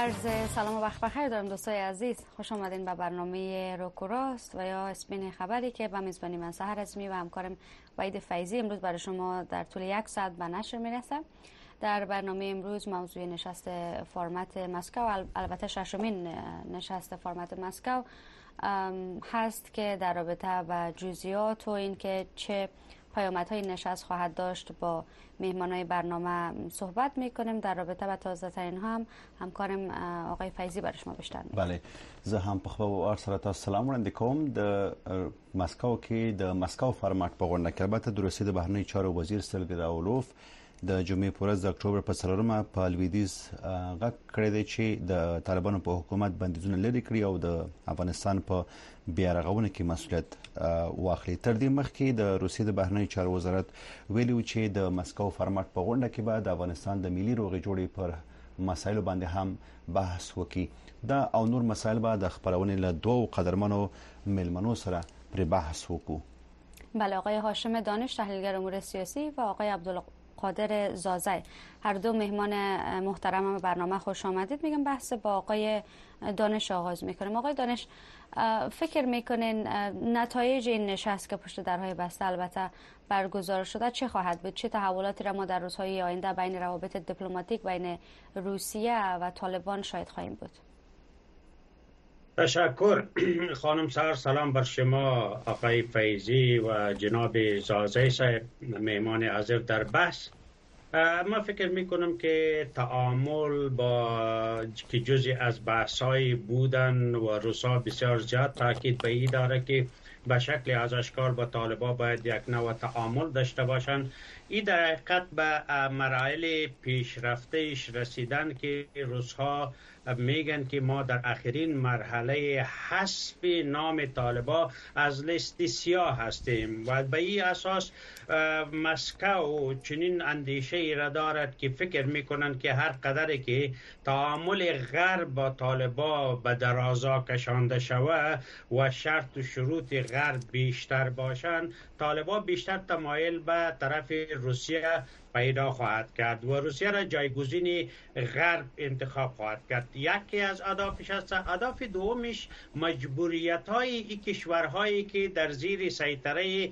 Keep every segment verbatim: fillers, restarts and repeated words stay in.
عرض سلام و وقت بخیر دارم دوستای عزیز. خوش آمدین به برنامه روک و راست و یا اسپین خبری که به میزبانی من سحر ازمی و همکارم وحید فیضی امروز برای شما در طول یک ساعت به نشر میرسه. در برنامه امروز موضوع نشست فرمت مسکو، البته ششمین نشست فرمت مسکو هست که در رابطه با جزئیات و اینکه چه پیامدهای نشست خواهد داشت با مهمانای برنامه صحبت میکنیم. در رابطه با تازه ترین هم همکارم آقای فیضی برای شما بیشتر میگه. بله، زه هم په خپل ور سره تاسو سلام وړاندې کوم. د مسکو کې د مسکو فرمات په غونډه کې البته د روسیې د بهرنیو چارو وزیر سرګی راولوف د جمعې په ورځ د اکتوبر په څلورمه په لویدیځ غږ کړی دی چې د طالبانو په حکومت بندیزونه لري کړی او د افغانستان په بیارغونه کې مسؤلیت واخلي. تر دې مخکې د روسیې د بهرنیو چارو وزارت ویلي چې د مسکو فرمات په غونډه کې به د افغانستان د ملي روغې جوړې پر مسایلو باندې هم بحث وکړي. دا او نور مسایل به د خبرونې له دوه قدرمنو ملمنو سره پر بحث وکړو. بله، آقای هاشم دانش تحلیلگر امور سیاسی و آقای عبدالله قادر زازی، هر دو مهمان محترم برنامه خوش آمدید. میگم بحث با آقای دانش آغاز میکنیم. آقای دانش، فکر میکنین نتایج این نشست که پشت درهای بسته البته برگزار شده چه خواهد بود؟ چه تحولاتی را ما در روزهای آینده بین روابط دیپلماتیک بین روسیه و طالبان شاید خواهیم بود؟ تشکر خانم سر. سلام بر شما آقای فیضی و جناب زازی صاحب مهمان حاضر در بحث. ما فکر میکنم که تعامل با که جزی از بحث‌های بودن و روسا بسیار زیاد تاکید به این داره که به شکل از اشکال با طالبان باید یک نوع تعامل داشته باشند. این در حقیقت به مراحل پیشرفتهش رسیدن که روس‌ها میگن که ما در آخرین مرحله حذف نام طالبان از لیست سیاه هستیم و به این اساس مسکو چنین اندیشه ای را دارد که فکر میکنند که هر قدر که تعامل غرب با طالبان به درازا کشانده شود و شرط و شروط غرب بیشتر باشند، طالبان بیشتر تمایل به طرف روسیه پیدا خواهد کرد و روسیه را جایگزین غرب انتخاب خواهد کرد. یکی از اهدافش است. اهداف دومش مجبوریت های این کشورهایی که در زیر سیطره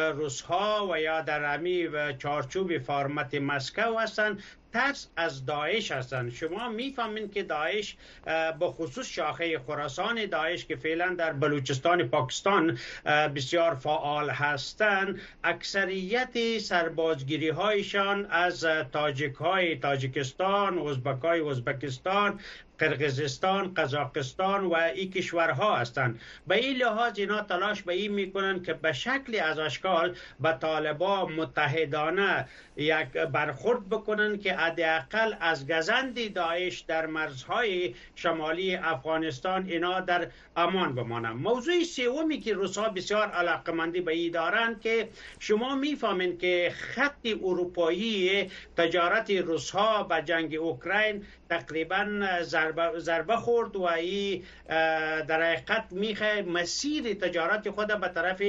روس‌ها و یا در همی چارچوب فرمت مسکو هستند ترس از داعش هستند. شما میفهمین که داعش به خصوص شاخه خراسان داعش که فعلا در بلوچستان پاکستان بسیار فعال هستند، اکثریت سربازگیری هایشان از تاجک های تاجیکستان، ازبک های ازبکستان، قرقیزستان، قزاقستان و این کشورها هستند. به این لحاظ اینا تلاش به این میکنن که به شکل از اشکال به طالبان متحدانه یک برخورد بکنن که حداقل از گزند داعش در مرزهای شمالی افغانستان اینا در امان بمانند. موضوع سومی که روس‌ها بسیار علاقمندی به این دارند که شما میفهمین که خط اروپایی تجارت روس‌ها به جنگ اوکراین تقریبا ضربه ضربه خورد و ای در حقیقت میخه مسیر تجارت خود به طرف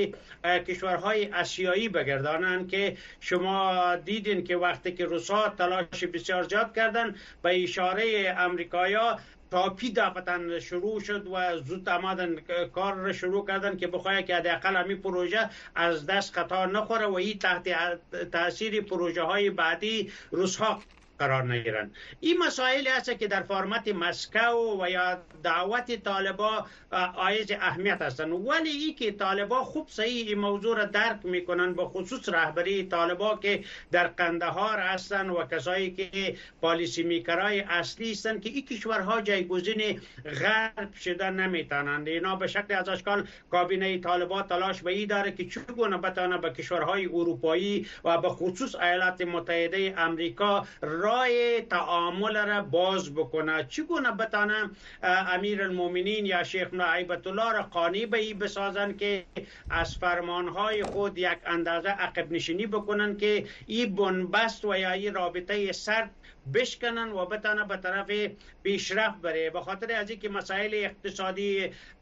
کشورهای آسیایی بگردانند که شما دیدین که وقتی که روس‌ها تلاش بسیار زیاد کردن به اشاره امریکایا تاپی دفتن شروع شد و زود آمدن کار را شروع کردن که بخواهد که حداقل همین پروژه از دست قطار نخوره و این تحت تاثیر پروژه های بعدی روس‌ها قرار نگیرن. این مسائل هست که در فرمت مسکو و یا دعوت طالبان عایز اهمیت هستند، ولی ای که طالبان خوب صحیح این موضوع را درک میکنن، به خصوص رهبری طالبان که در قندهار هستند و کسایی که پالیسی میکرای اصلی هستند که این کشورها جایگزین غرب شده نمیتونند. اینا به شکل از اشکال کابینه طالبان تلاش به این داره که چگونه بتونه به کشورهای اروپایی و به خصوص ایالات متحده امریکا راه تعامل را باز بکنه. چگونه بتانه امیرالمومنین یا شیخ هیبت الله را قانع به این بسازن که از فرمانهای خود یک اندازه عقب نشینی بکنن که این بنبست و یا این رابطه سرد بشکنن و بتانه به طرف پیشرفت بره. به خاطر از اینکه مسائل اقتصادی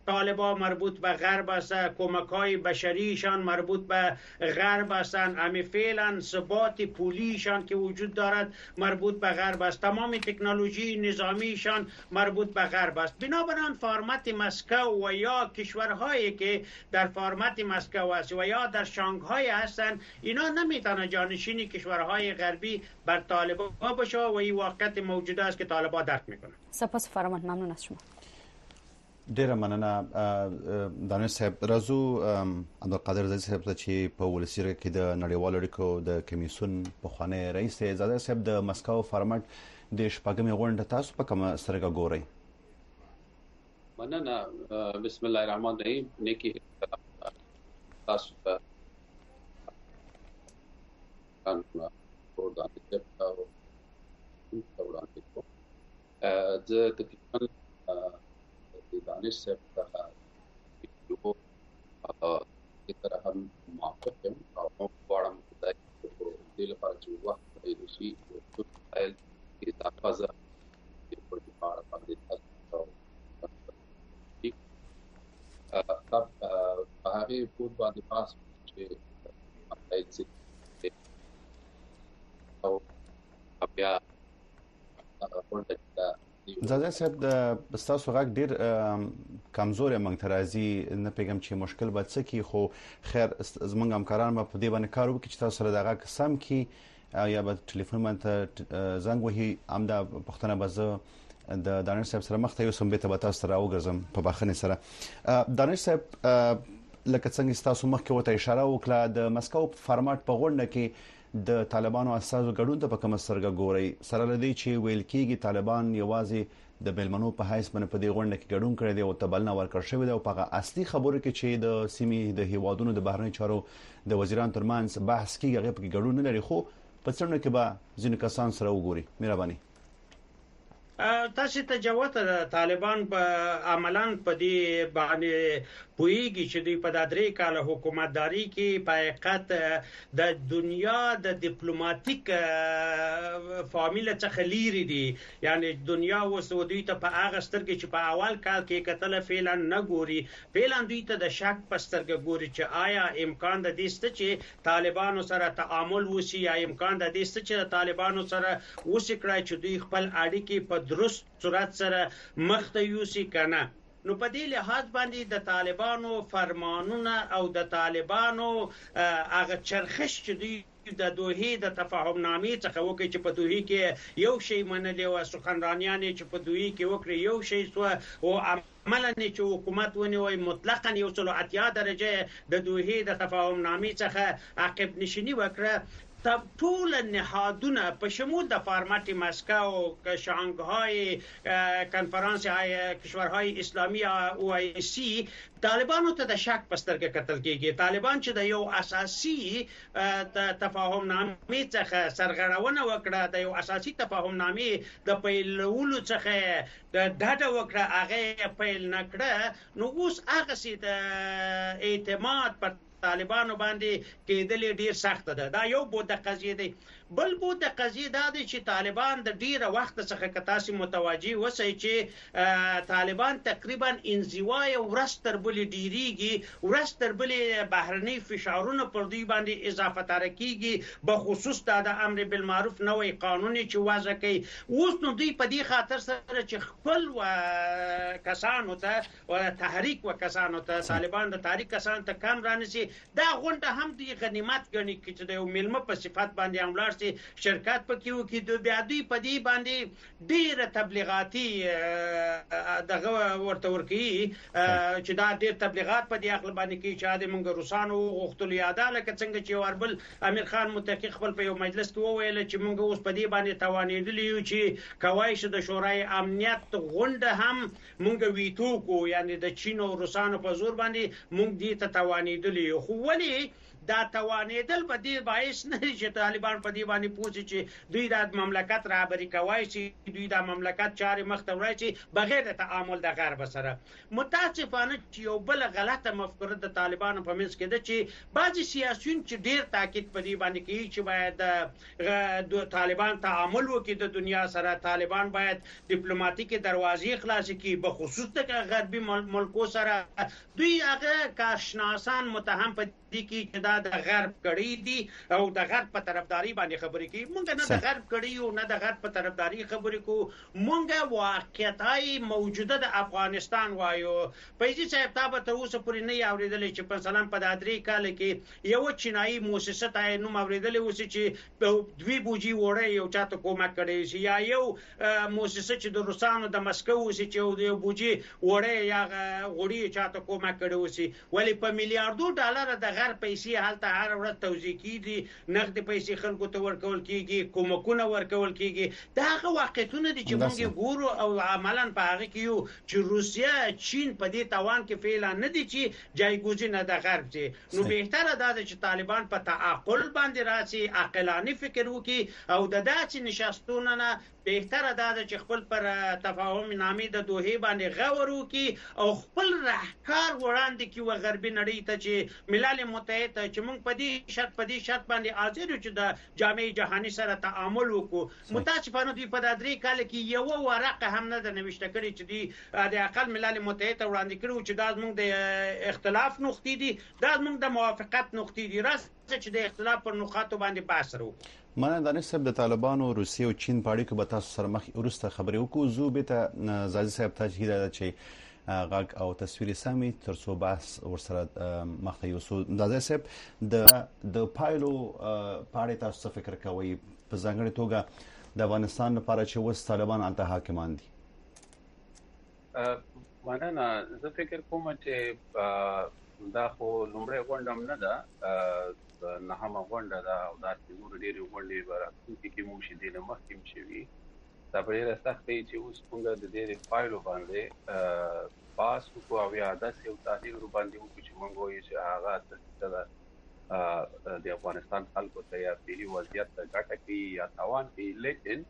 طالبان مربوط به غرب است، کمک های بشریشان مربوط به غرب هستند، همین فعلا ثبات پولیشان که وجود دارد مربوط به غرب است، تمام تکنولوژی نظامیشان مربوط به غرب است. بنابراین فرمت مسکو و یا کشورهایی که در فرمت مسکو است و یا در شانگهای هستند، اینا نمیتونه جانشینی کشورهای غربی بر طالبان باشه و این واقعیت موجوده است که طالبان درک میکنه. سپاس فرمان، ممنون از شما. ډیره مننه دانش صاحب. راځو عبدالقادر زاده صاحب ته چې په ولسي جرګه کې د نړیوالو اړیکو د کمیسیون پخوانی رئیس دی. زاده صاحب د مسکو فارمټ د شپږمې غونډه تاسو په کومه سترګه ګورئ؟ مننه. بسم الله الرحمن الرحیم. نیکی تاسو ته ان په دانش صاحب او وړاندې کوم. زه تقریبا دانش صاحب ته یو د طرح هم موافق یم او غواړم د دې لپاره چې وخت پیدا شي او فایل کې تاسو په دې اړه باندې تاسو تب هغه په باندې پاس چې ایت او بیا زاده صاحب د ستاسو غږ ډیر کمزور مونږ ته راځي، نه پیغام چې مشکل به څه کی، خو خیر زمونږ همکاران به په دې باندې کار وکړي چې تاسو سره د غږ سم کی یا به ټلیفون باندې زنګ وهي. امدا پښتنه به زه د دانش صاحب سره مخ ته یو سم به ته تاسو سره وګرځم په بخښنې سره. دانش صاحب لکه څنګه تاسو مخکې وته اشاره وکړه د مسکو فارمټ په غونډه کې د طالبانو اساسو ګډون ته په کومه سترګه ګوري، سره لدی چې ویل کېږي طالبان یوازې د بیلمنو په حیث باندې په دې غونډه کې ګډون کړی دی او تبلنه ورکړ شوی دی او په اصلي خبرو کې چې د سیمې د هیوادونو د بهرنی چارو د وزیران ترمنځ بحث کیږي هغه په ګډون نه لري، خو په څرنه کې به ځینې کسان سره وګوري. مهرباني. تاسو ته جواب طالبان په عملاً په دې باندې پویږي چې دوی په درې کاله حکومتداري کې په حقیقت د دنیا د ډیپلوماټیک فامیل څخه لیري دي، یعنی دنیا اوس دوی ته په هغه سترګې چې په اول کال کې کتل فعلا نه ګوري، فعلا دوی ته د شک په سترګې ګوري چې آیا امکان د دې ست چې طالبانو سره تعامل وشي یا امکان د دې ست چې طالبانو سره وشي کړای چې دوی خپل اړیکې په درست صورت سره مخ ته یوسي کنه. نو په دې لحاظ باندې د طالبانو فرمانونه او د طالبانو هغه چرخش چې دوی د دوحې د تفاهم نامې څخه وکړي چې په دوحې کې یو شی منلې او سخنرانیان چې په دوحې کې وکړي یو شی سو او عملاً چې حکومت ونیوي مطلقاً یو څلو اتیا درجه د دوحې د تفاهم نامې څخه عقب نشینی وکړه. تب ټول نهادونه په شمول د فارمټ مسکو، شانګهای، کنفرانس کشورهای اسلامی او ای سی طالبانو ته د شک په سترګه کتل کېږي. طالبان چې د یو اساسي تفاهم نامې څخه سرغړونه وکړه، د یو اساسي تفاهم نامې د پیلولو څخه د ډاډه وکړه، هغه پیل نکړه، نو اوس هغه سي د اعتماد پر طالبانو باندې کېدل ډیر سخت ده. دا یو بود د قضیه دی. بل بود د قضیه دا دی چې طالبان د ډیره وخت څخه کتاسي متوجي وسی چې طالبان تقریبا انزوای ورستر بلی ډیریږي، ورستر بلی بهرني فشارونه پر دوی باندې اضافه ترکیږي، به خصوص د امر بالمعروف نوې قانوني چې وضع کوي. اوس نو دوی په دې خاطر سره چې خپل و کسانو ته او تحریک و کسانو ته طالبان د تحریک کسانو ته کم رانسي، دا غونډه هم دی غنیمت ګڼي چې د یو ملمه په صفت باندې املار سي شرکت پکې وکړي. د بیا دوی په دې باندې ډیره تبلیغاتي دغه ورته ورکی چې دا ډیر تبلیغات په دې عقل باندې کې چې د مونږ روسانو غوښتل یاده لکه څنګه چې وربل امیر خان متحقق خپل په یو مجلس کې وویل چې مونږ اوس په دې باندې توانېدلی یو چې کوای شي د شورای امنیت غونډه هم مونږ ویتو کو، یعنی د چین او روسانو په زور باندې مونږ دې ته توانېدلی. خو ولی دا توانېدل په دې باعث نه چې طالبان په دې باندې پوسی چې دوی د مملکت رهبری کوي چې دوی د مملکت چارې مخ ته وړي چې بغیر د تعامل د غرب سره. متاسفانه چې یو بل غلطه مفکوره د طالبانو په منځ کې ده چې بعضی سیاسيون چې ډیر تاکید په دې باندې کوي چې باید د طالبان تعامل وکړي د دنیا سره، طالبان باید ډیپلوماټیک دروازې خلاص کړي په خصوص د غربي ملکو سره. دوی هغه کارشناسان متهم په دي کې چې دا د غرب کړي دي او د غرب په طرفداري باندې خبرې کوي. مونږ نه د غرب کړي او نه د غرب په طرفداري خبرې کوو، مونږ واقعیتای موجوده د افغانستان وایو. فیضي صاحب تاسو ته اوس پورې نه اوریدلې چې مثلا په دادري کال کې یو چینایي مؤسسه ته نو اوریدلې اوس چې دوی بوجي وړي یو چاته کومک کړي شي، یا یو مؤسسه چې د روسانو د مسکو اوس چې یو بوجي وړي یا غوړي چاته کومک کړي اوس، ولی په میلیارډو ډالر د غرب پیسې هلته هر ورځ توزیع کیږي، نقد پیسې خلکو ته ورکول کیږي، کومکونه ورکول کیږي. دا هغه واقعیتونه دي چې موږ ګورو او عملاً په هغه کې یو چې روسیا چین په دې توان کې فعلا نه دي چې جایګوزینه د غرب دي. نو بهتره ده چې طالبان په تعقل باندې راسي، عاقلانه فکر وکړي او د داسې نشستونو نه بهتره ده چې خپل پر تفاهم نامې د دوحې باندې غور وکړي او خپل راهکار وړاندې کړي و غربي نړۍ ته چې ملل متحد چې موږ په دې شرط په دې شرط باندې حاضر یو چې د جامعه جهاني سره تعامل وکړو. متاسفانه دوی په درې کال کې یو ورقه هم نه نوشته کړی چې دی د اقل ملل متحد وړاندې کړو چې دا موږ د اختلاف نقطې دي، دا موږ د موافقت نقطې دي، راځي چې د اختلاف پر نقاطو باندې بحث وکړو. مننه دانش صاحب. د طالبانو روسیې او چین په اړیکو به تاسو سره مخ ورسته خبرې وکړو. زه به ته زازي صاحب ته هیله چې غږ او تصویر سمي ترڅو بحث ورسره مخ ته یوسو. زازي صاحب د د پایلو پاره تاسو فکر کوي په ځانګړي توګه د افغانستان لپاره چې وس طالبان انته حاکمان دي؟ مننه. زه فکر کوم چې دا خو لومړی غونډه نه ده، نهمه غونډه ده او دا چې نور ډېرې غونډې به راتلونکي کې موږ دې نه مخکې هم شوي. دا په ډېره سخت دی چې اوس موږ د دې پایلو باندې بحث وکړو او یا داسې یو تحلیل ورباندې وکړو چې موږ وایو چې هغه د افغانستان خلکو ته یا فعلي وضعیت ته ګټه کوي یا تاوان کوي. لیکن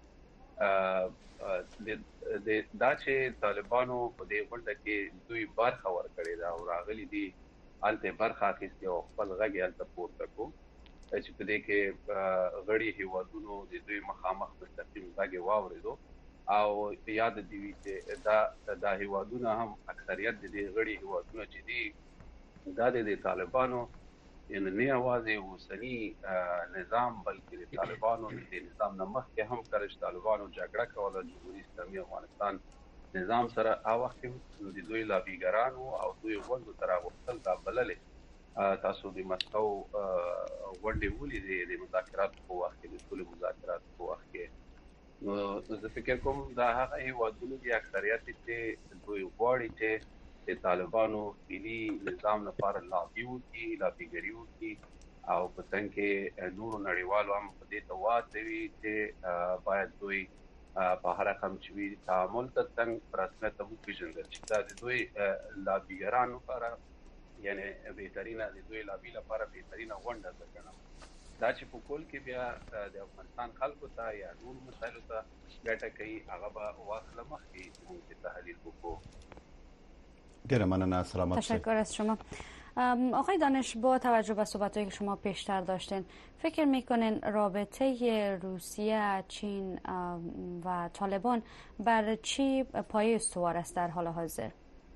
دا چې طالبانو په دې غونډه کې دوی برخه ورکړې ده او راغلي دي هلته برخه اخیستې او خپل غږ یې هلته پورته کړو چې په دې کې غړي هیوادونو د دوی مخامخ مستقیم غږ یې واورېدو او یاد دي وي چې دا دا هیوادونه هم اکثریت د دې غړي هیوادونه چې دي دا د طالبانو یعنې نه یوازې اوسني نظام بلکې د طالبانو د نظام نه مخکې هم کله چې طالبانو جګړه کوله جمهوري اسلامي افغانستان نظام سره هغه وخت د دوی لابیګرانو او دوی غونډو ته راغوښتل دا بللې. تاسو د مسکو غونډې ولیدې د مذاکراتو په وخت کې د ټولو مذاکراتو په وخت کې. نو زه فکر کوم دا هغه هیوادونو دي اکثریت چې دوی غواړي چې د طالبانو فعلي نظام لپاره لابي وکړي، لابیګري وکړي او په څنګ کې نورو نړیوالو هم په دې ته واچوي چې باید دوی په هر رقم چې وي تعامل ته څنګه په رسمیت وپېژندل چې دا د دوی لابیګرانو لپاره یعنې بهترینه د دوی لابي لپاره بهترینه غونډه ده که نه. دا چې په کول کې بیا د افغانستان خلکو ته یا نورو مسایلو ته ګټه کوي هغه به واخله مخکې موږ تحلیل وکړو. تشکر از شما. آقای دانش، با توجه به صحبتایی که شما پیشتر داشتین فکر میکنین رابطه روسیه، چین و طالبان بر چی پایه استوار است در حال حاضر؟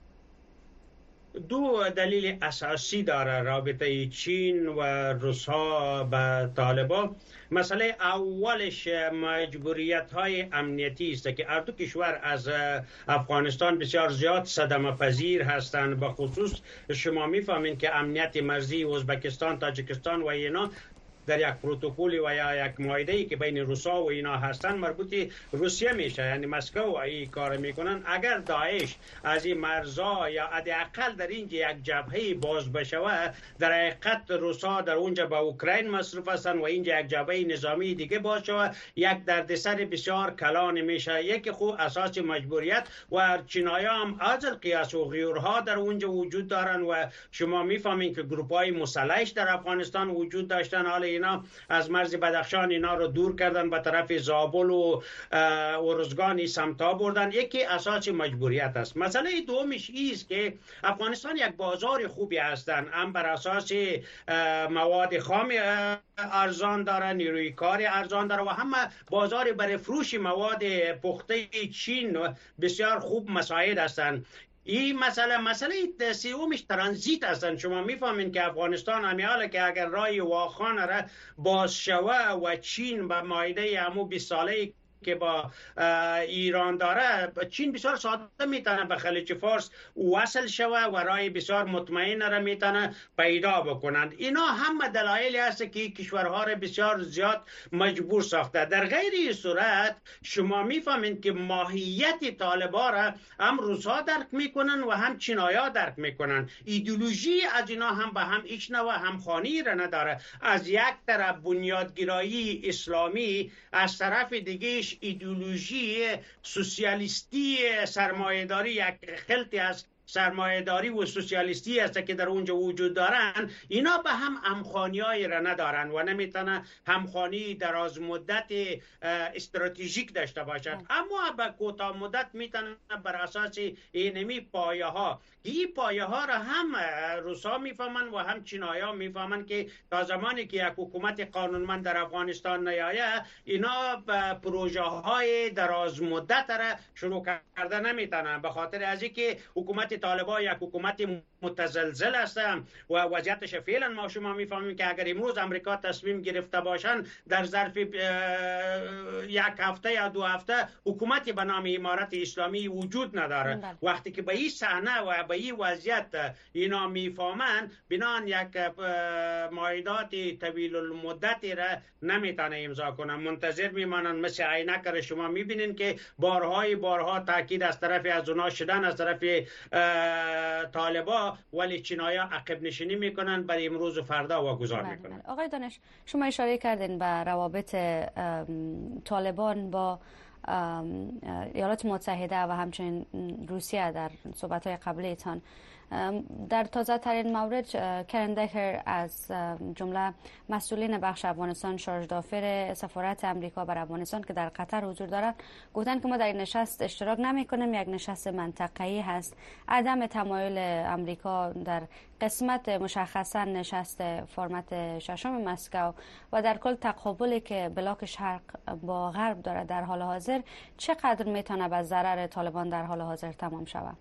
دو دلیل اساسی داره رابطه چین و روسا با طالبان. مسئله اولش مجبوریت های امنیتی است که هر دو کشور از افغانستان بسیار زیاد صدمه پذیر هستند. به خصوص شما میفهمین که امنیت مرزی ازبکستان، تاجیکستان و اینا در یک پروتکل و یا یک معاهده‌ای که بین روسا و اینا هستن مربوط روسیه میشه، یعنی مسکو این کار میکنن. اگر داعش از این مرزا یا حداقل در اینجا یک جبهه باز بشه، در حقیقت روسا در اونجا به اوکراین مصروف هستن و اینجا یک جبهه نظامی دیگه باشه، یک دردسر بسیار کلان میشه. یکی خوب اساس مجبوریت و چینایا هم از القیاس و غیورها در اونجا وجود دارن و شما میفهمین که گروپ های مسلح در افغانستان وجود داشتن. حالا اینا از مرز بدخشان اینا رو دور کردن به طرف زابل و ارزگان سمتا بردن. یکی اساس مجبوریت است. مسئله دومش است که افغانستان یک بازار خوبی هستند، هم بر اساس مواد خام ارزان داره، نیروی کار ارزان داره و هم بازار برای فروش مواد پخته چین بسیار خوب مساعد هستند. این مسئله مسئله سومش ترانزیت هستند. شما میفهمین که افغانستان همیاله که اگر رای واخان را باز شوه و چین به مایده همو بیست ساله که با ایران داره، چین بسیار ساده میتونه به خلیج فارس وصل شوه و رای بسیار مطمئن را میتونه پیدا بکنند. اینا هم دلایلی هست که کشورها را بسیار زیاد مجبور ساخته. در غیر این صورت شما میفهمین که ماهیت طالبا را هم روسا درک میکنن و هم چینایا درک میکنن. ایدئولوژی از اینا هم به هم ایچ نوع همخوانی را نداره. از یک طرف بنیادگرایی اسلامی، از طرف دیگه ایدئولوژی سوسیالیستی سرمایه‌داری، یک خلطی از سرمایه‌داری و سوسیالیستی است که در اونجا وجود دارن. اینا به هم همخوانی‌هایی را ندارن و نمیتونه همخوانی دراز مدت استراتژیک داشته باشد، اما به کوتاه مدت میتونه بر اساس اینمی پایه ها، این پایه ها را هم روسا میفهمن و هم چینایا میفهمن که تا زمانی که یک حکومت قانونمند در افغانستان نیاید، اینا به پروژه های دراز مدت را شروع کرده نمیتونن، به خاطر از اینکه حکومت طالبان یک حکومت متزلزل هستن و وضعیتش فعلا ما شما میفهمیم که اگر امروز امریکا تصمیم گرفته باشن در ظرف یک هفته یا دو هفته حکومتی به نام امارت اسلامی وجود نداره. بله. وقتی که به این صحنه و به این وضعیت اینا میفهمن، بنان یک معاهدات طویل المدتی را نمیتونه امضا کنن، منتظر میمانن. مثل عینک را شما میبینین که بارهای بارها تاکید از طرف از اونا شدن، از طرف طالبا، ولی چینایا عقب نشینی میکنن، برای امروز و فردا واگذار میکنن. آقای دانش، شما اشاره کردین به روابط طالبان با ایالات متحده و همچنین روسیه در صحبت‌های قبلیتان. در تازه ترین مورد کرن دکر از جمله مسئولین بخش افغانستان شارژ دافر سفارت امریکا بر افغانستان که در قطر حضور دارند گفتن که ما در این نشست اشتراک نمی کنیم، یک نشست منطقه‌ای هست. عدم تمایل امریکا در قسمت مشخصا نشست فرمت ششم مسکو و در کل تقابلی که بلاک شرق با غرب داره در حال حاضر، چقدر میتونه به ضرر طالبان در حال حاضر تمام شود؟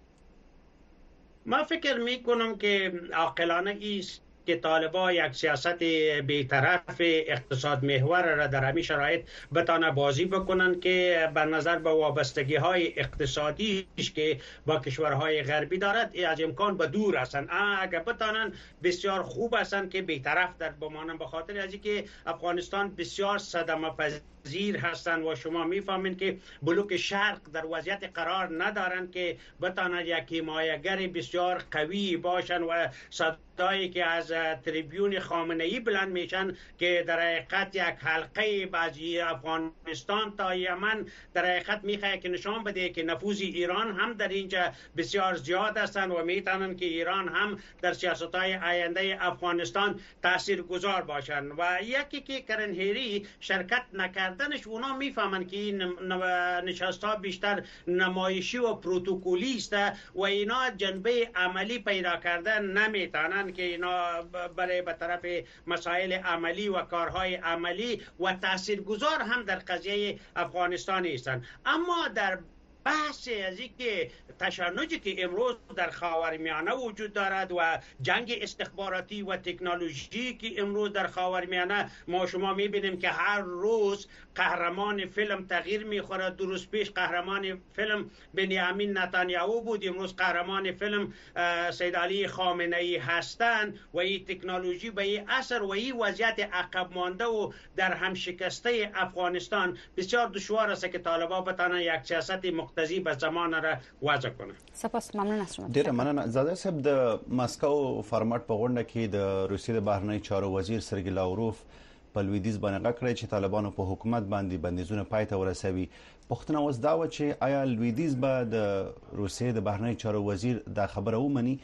ما فکر می کنم که عاقلانه است که طالبان یک سیاست بی‌طرف اقتصاد محور را در همین شرایط بتانه بازی بکنن که بر نظر به وابستگی های اقتصادیش که با کشورهای غربی دارد از امکان به دور هستند. اگر بتانن بسیار خوب هستند که بی‌طرف در بمانن، به خاطر از اینکه افغانستان بسیار صدمه پذیر هستند و شما میفهمین که بلوک شرق در وضعیت قرار ندارند که بتانن یک حمایتگر بسیار قوی باشن و صدایی که از تریبیون خامنه‌ای بلند میشن که در حقیقت یک حلقه بعضی افغانستان تا یمن در حقیقت میخواد که نشان بده که نفوذ ایران هم در اینجا بسیار زیاد هستند و میتونن که ایران هم در سیاست‌های آینده افغانستان تاثیرگذار باشن. و یکی که کرن هری شرکت نکردنش، اونا میفهمن که این نشست‌ها بیشتر نمایشی و پروتکلی است و اینا جنبه عملی پیدا کردن نمیتونن که اینا برای به طرف مسائل عملی و کارهای عملی و تاثیرگذار هم در قضیه افغانستان هستند. اما در بحث از اینکه تشنجی که امروز در خاورمیانه وجود دارد و جنگ استخباراتی و تکنولوژی که امروز در خاورمیانه ما شما میبینیم که هر روز قهرمان فیلم تغییر میخوره. دو روز پیش قهرمان فیلم بنیامین نتانیاهو بود، امروز قهرمان فیلم سید علی خامنه ای هستند و این تکنولوژی به این اثر و این وضعیت عقب مانده و در هم شکسته افغانستان بسیار دشوار است که طالبان بتانن یک سیاست مقتضی به زمان را وضع کنه. سپاس، ممنون از شما. ډیره مننه. زاده صاحب، د مسکو فارمټ په غونډه کې د روسیې د بهرنی چارو وزیر سرګی لاوروف په لویدیځ باندې غږ کړی چې طالبانو په حکومت باندې بندیزونه پای ته ورسوي. پوښتنه اوس دا و چې آیا لویدیځ به د روسیې د بهرنی چارو وزیر دا خبره ومني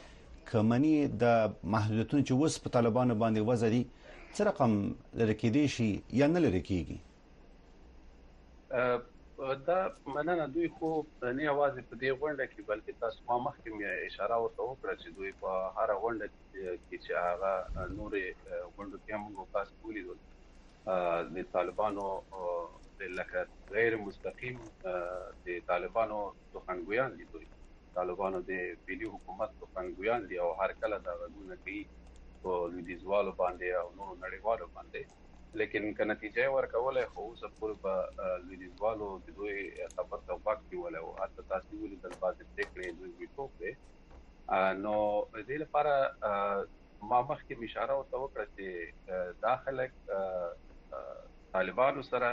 کمنی د محدودیتونو چې اوس په طالبانو باندې وضع دي څه رقم لري کېدی شي یا نه لري کېږي؟ دا مننه. دوی خو نه یوازې په دې غونډه کې بلکې تاسو ما مخکې اشاره ورته وکړه چې دوی په هر غونډه کې چې هغه نورې غونډو کې هم موږ تاسو ولیدل د طالبانو لکه غیر مستقیم د طالبانو سخنګویان دي. دوی طالبانو د ملي حکومت سخنګویان دي او هر کله دا غږونه کوي په لویدیځوالو باندې او نورو نړیوالو باندې، لیکن که نتیجه ورکولای خو اوسه پورې به لویدیځوالو د دوی خبر ته غوږ نیولی و. حتی تاسو ولیدل بعضې پرېکړې دوی ویټو کړې. نو دې لپاره ما مخکې اشاره ورته وکړه چې دا خلک طالبانو سره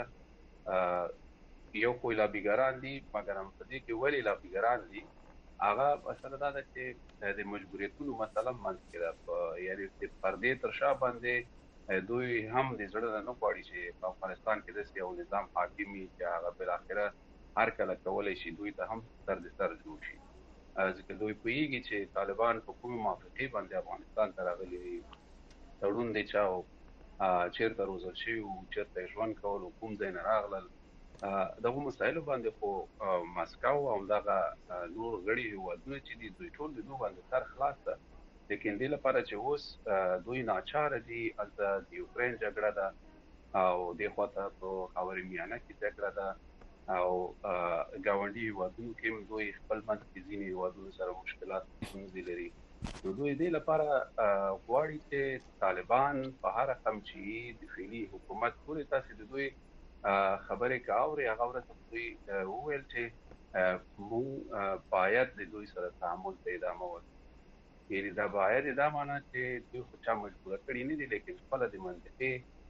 یو خو لابیګران دي، مګر هم په دې کې ولې لابیګران دي هغه مسله دا ده چې د مجبوریتونو مسله منځ کې ده. یعنې د پردې تر شا باندې دوی هم د زړه نه غواړي چې په افغانستان کې داسې یو نظام حاکم وي چې هغه بالاخره هر کله کولی شي دوی ته هم سر د سر جوړ شي. ځکه دوی پوهېږي چې طالبان په کومې موافقې باندې افغانستان ته راغلي دي، تړون دی چا چېرته روزل شوي وو، چېرته یې ژوند کول و، کوم ځای نه راغلل. دغو مسایلو باندې خو مسکو او همدغه نور غړي هېوادونه چې دي دوی ټول د دوی باندې سر خلاص ده. لیکن دې لپاره چې اوس دوی ناچاره دي، هلته د یوکرین جګړه ده او دې خواته په خاورمیانه کې جګړه ده او ګاونډي هېوادونو کې هم دوی خپل منځ کې ځینې هېوادونو سره مشکلات ستونزې لري. نو دوی دې لپاره غواړي چې طالبان په هر رقم چې د فعلي حکومت پورې تاسې د دوی خبرې که اورئ هغه ورځ دوی وویل چې موږ باید د دوی سره تعامل ته ادامه ورکړو. یعنې دا باید دا معنا چې دوی خو چا مجبوره کړي نه دي، لیکن خپله د منطقې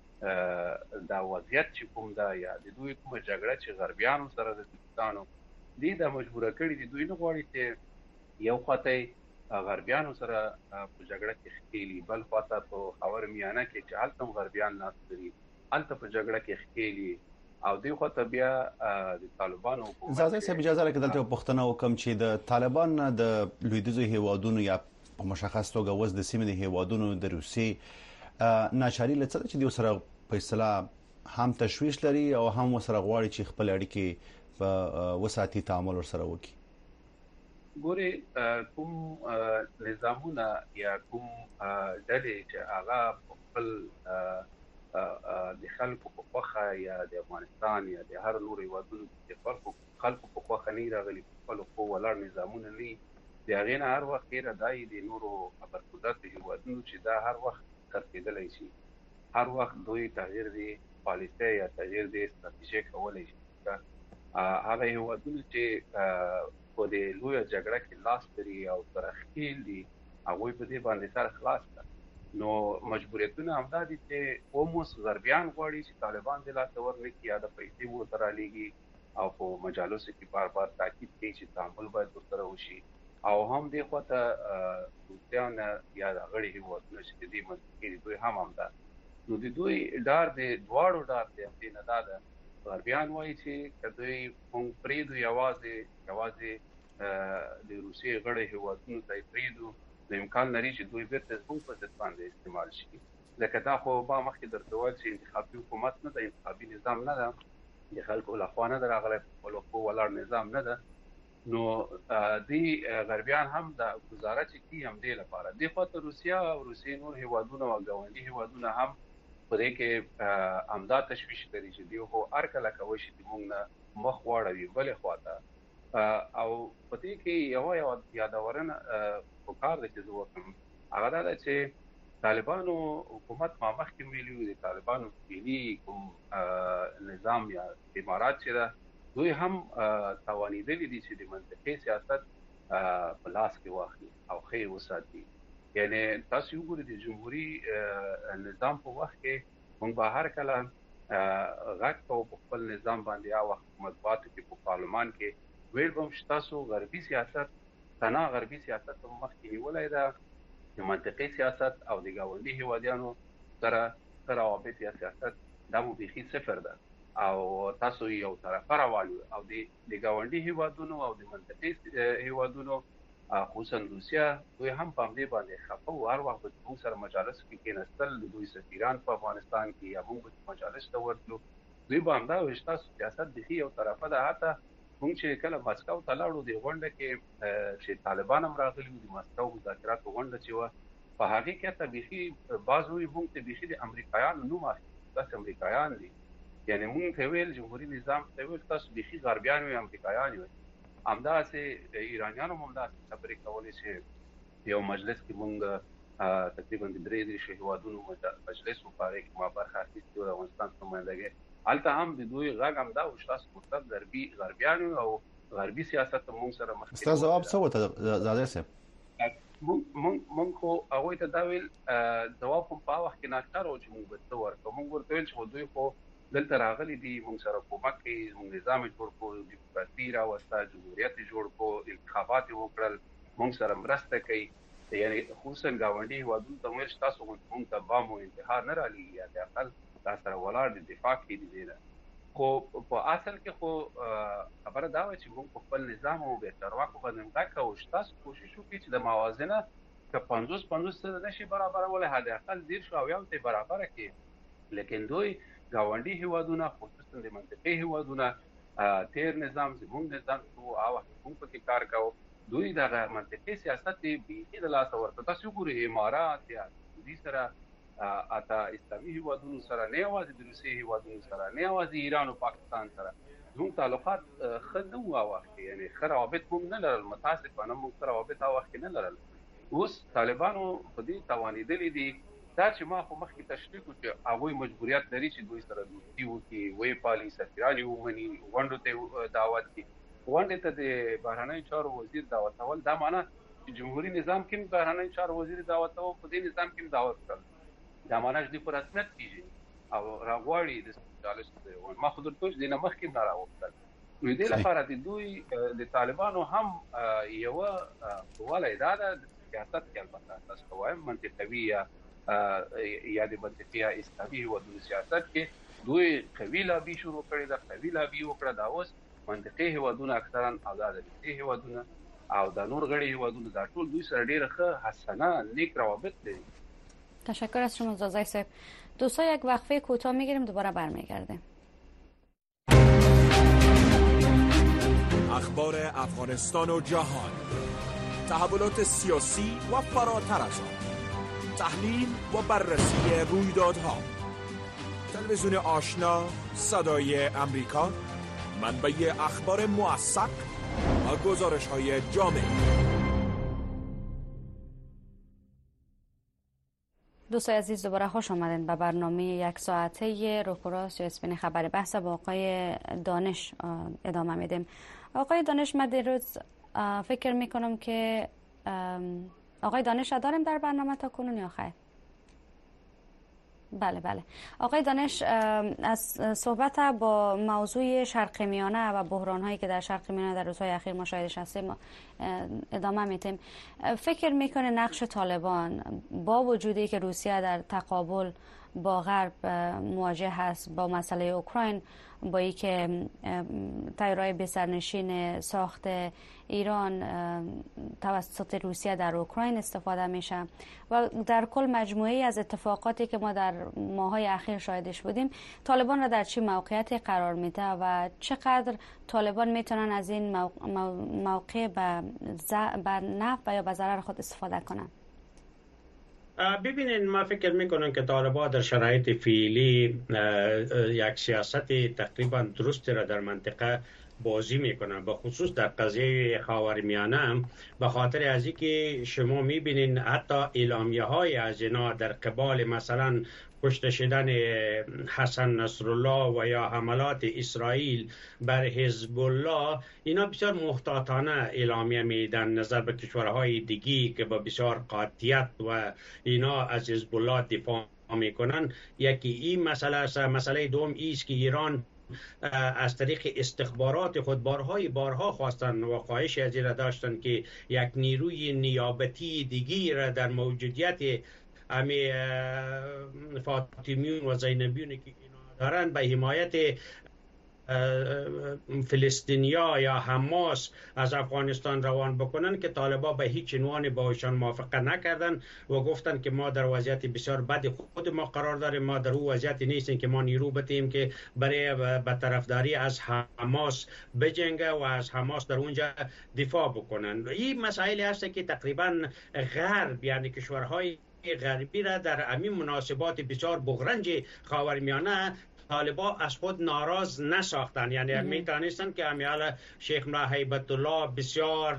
دا وضعیت چې کوم ده یا د دوی کومه جګړه چې غربیانو سره د دوستانو دې دا مجبوره کړي دي. دوی نه غواړي چې یو خواته غربیانو سره په جګړه کې ښکېلي، بل خواته په خاورمیانه کې چې هلته هم غربیان ناست لري هلته په جګړه کې ښکېلي او دې خواته بیا د طالبانو حکومت. زازی صاحب اجازه راکړئ دلته یو پوښتنه وکړم چې د طالبان د لویدیځو هېوادونو یا په مشخص توګه اوس د سیمې د هېوادونو د روسیې ناچاري له څه ده چې دوی سره په اصطلاح هم تشویش لري او هم ورسره غواړي چې خپل اړیکې په وساتي، تعامل ورسره وکړي؟ ګورې کوم نظامونه یا کوم ډلې چې هغه خپل د خلکو په خوښه یا د افغانستان یا د هر نور هېوادونو د خلکو په خوښه نه راغلي، په خپلو پښو ولاړ نظامونه نه وي، د هغې نه هر وخت ډېره دا یي د نورو برقدرته هېوادونو چې دا هر وخت خرڅېدلی شي، هر وخت دوی تغییر د پالیسۍ یا تغییر د ستراتیژۍ کولی شي. هغه هېوادونه چې په دې لویه جګړه کې لاس لري او سره ښکېل دي هغوی په دې باندې سر خلاص ده. نو مجبوریتونه همدا دي چې اوموس غربیان غواړي چې طالبان دې لاسته ورنکړي یا د پیسې ورته رالېږي او په مجالسو کې بار بار تاکید کوي چې تعامل باید ورسره وشي او هم دې خواته روسیان یا غړي هېوادونه چې د دې منطقې دي دوی هم همدا. نو د دوی ډار د دواړو ډار دی همدې نه دا ده. غربیان وایي چې که دوی موږ پرېږدو یوازې یوازې د روسیې غړي هېوادونو ته یې پرېږدو نو امکان لري چې دوی بیرته زموږ په ضد باندې استعمال شي. ځکه دا خو ما مخکې درته وویل چې انتخابي حکومت نه ده، انتخابي نظام نه ده، د خلکو لخوا نه ده راغلی، په خپلو پښو ولاړ نظام نه ده. نو دې غربیان هم دا ګزاره چې کوي همدې لپاره. دې خواته روسیه او روسیې نور هېوادونه او ګاونډي هېوادونه هم په دې کې همدا تشویش لري چې دوی خو هر کله کولی شي د موږ نه مخ واړوي بلې خواته. او په دې کې یوه یوه یادورنه پکار ده چې زه وکړم، هغه دا ده چې طالبانو حکومت ما مخکې ویلي وو د طالبانو فعلي کوم نظام یا امارات چې ده دوی هم توانېدلي دي چې د منطقې سیاست په لاس کې واخلي او ښه یې وساتي. یعنې تاسو وګورئ د جمهوري نظام په وخت کې موږ به هر کله غږ کوو په خپل نظام باندې یا وخت په مطبوعاتو کې په پارلمان کې ویل به هم چې تاسو غربي سیاست تنا غربي سیاست په مخکې نیولی ده، د منطقې سیاست او د ګاونډي هېوادیانو سره ښه روابط یا سیاست دا مو بیخي صفر ده او تاسو یو طرفه روان یو او د ګاونډي هېوادونو او د منطقې هېوادونو خصوصا روسیا دوی هم په دې باندې خپه او هر وخت موږ سره مجالس کې کېناستل دوی سفیران په افغانستان کې یا موږ مجالس ته ورتلو دوی باندې وشتا سیاست د یو طرفه ده حتی موږ چې کله مسکو ته لاړو د غونډه کې چې طالبان هم راغلي دي مسکو مذاکرات غونډه چې و په هغه کې ته بيخي بازوي موږ ته بيخي د امریکایانو نوم اخلي تاسو امریکایان دي یعنی موږ ته ویل جمهوریت نظام ته ویل تاسو بيخي غربيان او امریکایان یو همدا چې ایرانیانو هم دا خبرې کولې چې یو مجلس کې مونږ تقریبا د درې درې شهوادونو مجلس وپاره کې ما برخه اخیستې او افغانستان نمائندګي هلته هم د دوی غږ هم دا او تاسو مطلب غربي غربيانو او غربي سیاست مونږ سره مخ کې تاسو جواب څه وته زاده صاحب مونږ مونږ خو هغه ته دا ویل جواب هم په وخت کې ناکاره او چې مونږ به څه ورکو مونږ ورته ویل چې دوی خو دلته راغلي دي موږ سره کومک کوي موږ نظام جوړ کړو ډیموکراسي راوسته جمهوریت جوړ کړو انتخابات وکړل موږ سره مرسته کوي یعنی خصوصا گاونډي هیوادونو ته ویل تاسو موږ ته بام او انتحار نه رالي یا د خپل تاسو سره ولاړ د دفاع کې دي نه خو په اصل کې خو خبره دا و چې موږ خپل نظام او به ترواکو باندې دا کوو تاسو کوشش وکړئ چې د موازنه ک پنځوس پنځوس سره نشي برابر ولې هدا اقل ډیر شو یو ته برابر کې لیکن دوی گاونډي هیوادونه خصوصا د منطقي هیوادونه تیر نظام زموږ نظام او هغه کوم په کې کار کاوه دوی د منطقي سیاست به د لاس ورته تاسو ګورئ امارات یا د سره اته اسلامي هیوادونو سره نه یوازې د روسي هیوادونو سره نه یوازې ایران او پاکستان سره زموږ تعلقات خنو واوخت یعنی خرابت موږ نه لرل متاسفانه موږ خرابت واوخت نه لرل اوس طالبانو په دې توانیدلې دي دا چې ما خو مخکې تشریح وکړ چې هغوی مجبوریت لري چې دوی سره دوستي وکړي وی پالي سفیران یې ومني غونډو ته دعوت کړي غونډې ته د بهرنیو چارو وزیر دعوتول دا معنی چې جمهوریت نظام کې بهرنیو چارو وزیر دعوتول په دې نظام کې دعوت کړل دا معنی چې په رسمیت کېږي او راغواړي د جالس ما خو درته دې نه مخکې نه راوستل نو دې لپاره د دوی د طالبانو هم یو قواله اداره د سیاست کې البته تاسو وایم منطقوي یا د منطقي اسلامي هیوادونو سیاست کې دوی قوي لابي شروع کړی دا قوي لابي وکړه دا اوس منطقي هیوادونو اکثرا او د دې هیوادونو او د نور غړي هیوادونو دا ټول دوی سره ډیره ښه حسنه نیک روابط لري. تشکر از شما زازای صاحب. دوستان یک وقفه کوتاه میگیریم دوباره برمیگردیم. اخبار افغانستان و جهان، تحولات سیاسی و فراتر از آن، تحلیل و بررسی رویدادها. تلویزیون آشنا، صدای امریکا، منبع اخبار موثق و گزارش‌های جامع. دوستان عزیز دوباره خوش آمدین به برنامه یک ساعته روکراست یا اسپین خبر. بحث با آقای دانش ادامه میدیم. آقای دانش من دیروز فکر میکنم که آقای دانش داریم در برنامه تا کنون یا خیر؟ بله بله. آقای دانش از صحبت با موضوع شرق میانه و بحران هایی که در شرق میانه در روزهای اخیر مشاهدش هستیم ادامه میتیم. فکر میکنه نقش طالبان با وجودی که روسیه در تقابل با غرب مواجه هست با مسئله اوکراین، با ای که طیاره‌های بسرنشین ساخت ایران توسط روسیه در اوکراین استفاده میشه و در کل مجموعی از اتفاقاتی که ما در ماهای اخیر شاهدش بودیم، طالبان را در چه موقعیتی قرار میده و چقدر طالبان میتونن از این موقع به نفع یا به ضرر خود استفاده کنن؟ ببینید ما فکر میکنم که طالبان در شرایط فعلی یک سیاست تقریبا درستی را در منطقه بازی میکنن، به خصوص در قضیه خاورمیانه، به خاطر از اینکه شما میبینین حتی اعلامیه های از اینا در قبال مثلا کشته شدن حسن نصرالله و یا حملات اسرائیل بر حزب الله، اینا بسیار محتاطانه اعلامیه میدن نظر به کشورهای دیگی که با بسیار قاطعیت و اینا از حزب الله دفاع میکنن. یکی این مسئله است. مسئله دوم ایست که ایران از طریق استخبارات خود بارهای بارها خواستن و خواهش از این داشتن که یک نیروی نیابتی دیگی را در موجودیت امی فاطمیون و زینبیون که اینا دارن به حمایت فلسطینیا یا حماس از افغانستان روان بکنن که طالبا به هیچ عنوان با ایشان موافقه نکردن و گفتن که ما در وضعیت بسیار بد خود ما قرار داریم، ما در اون وضعیت نیستیم که ما نیرو بتیم که برای به طرفداری از حماس بجنگه و از حماس در اونجا دفاع بکنن. این مسائلی هست که تقریبا غرب یعنی کشورهای غربی را در همین مناسبات بسیار بغرنج خاورمیانه طالبا از خود ناراض نساختن. یعنی می دانستن که امیال شیخ ملا هیبت الله بسیار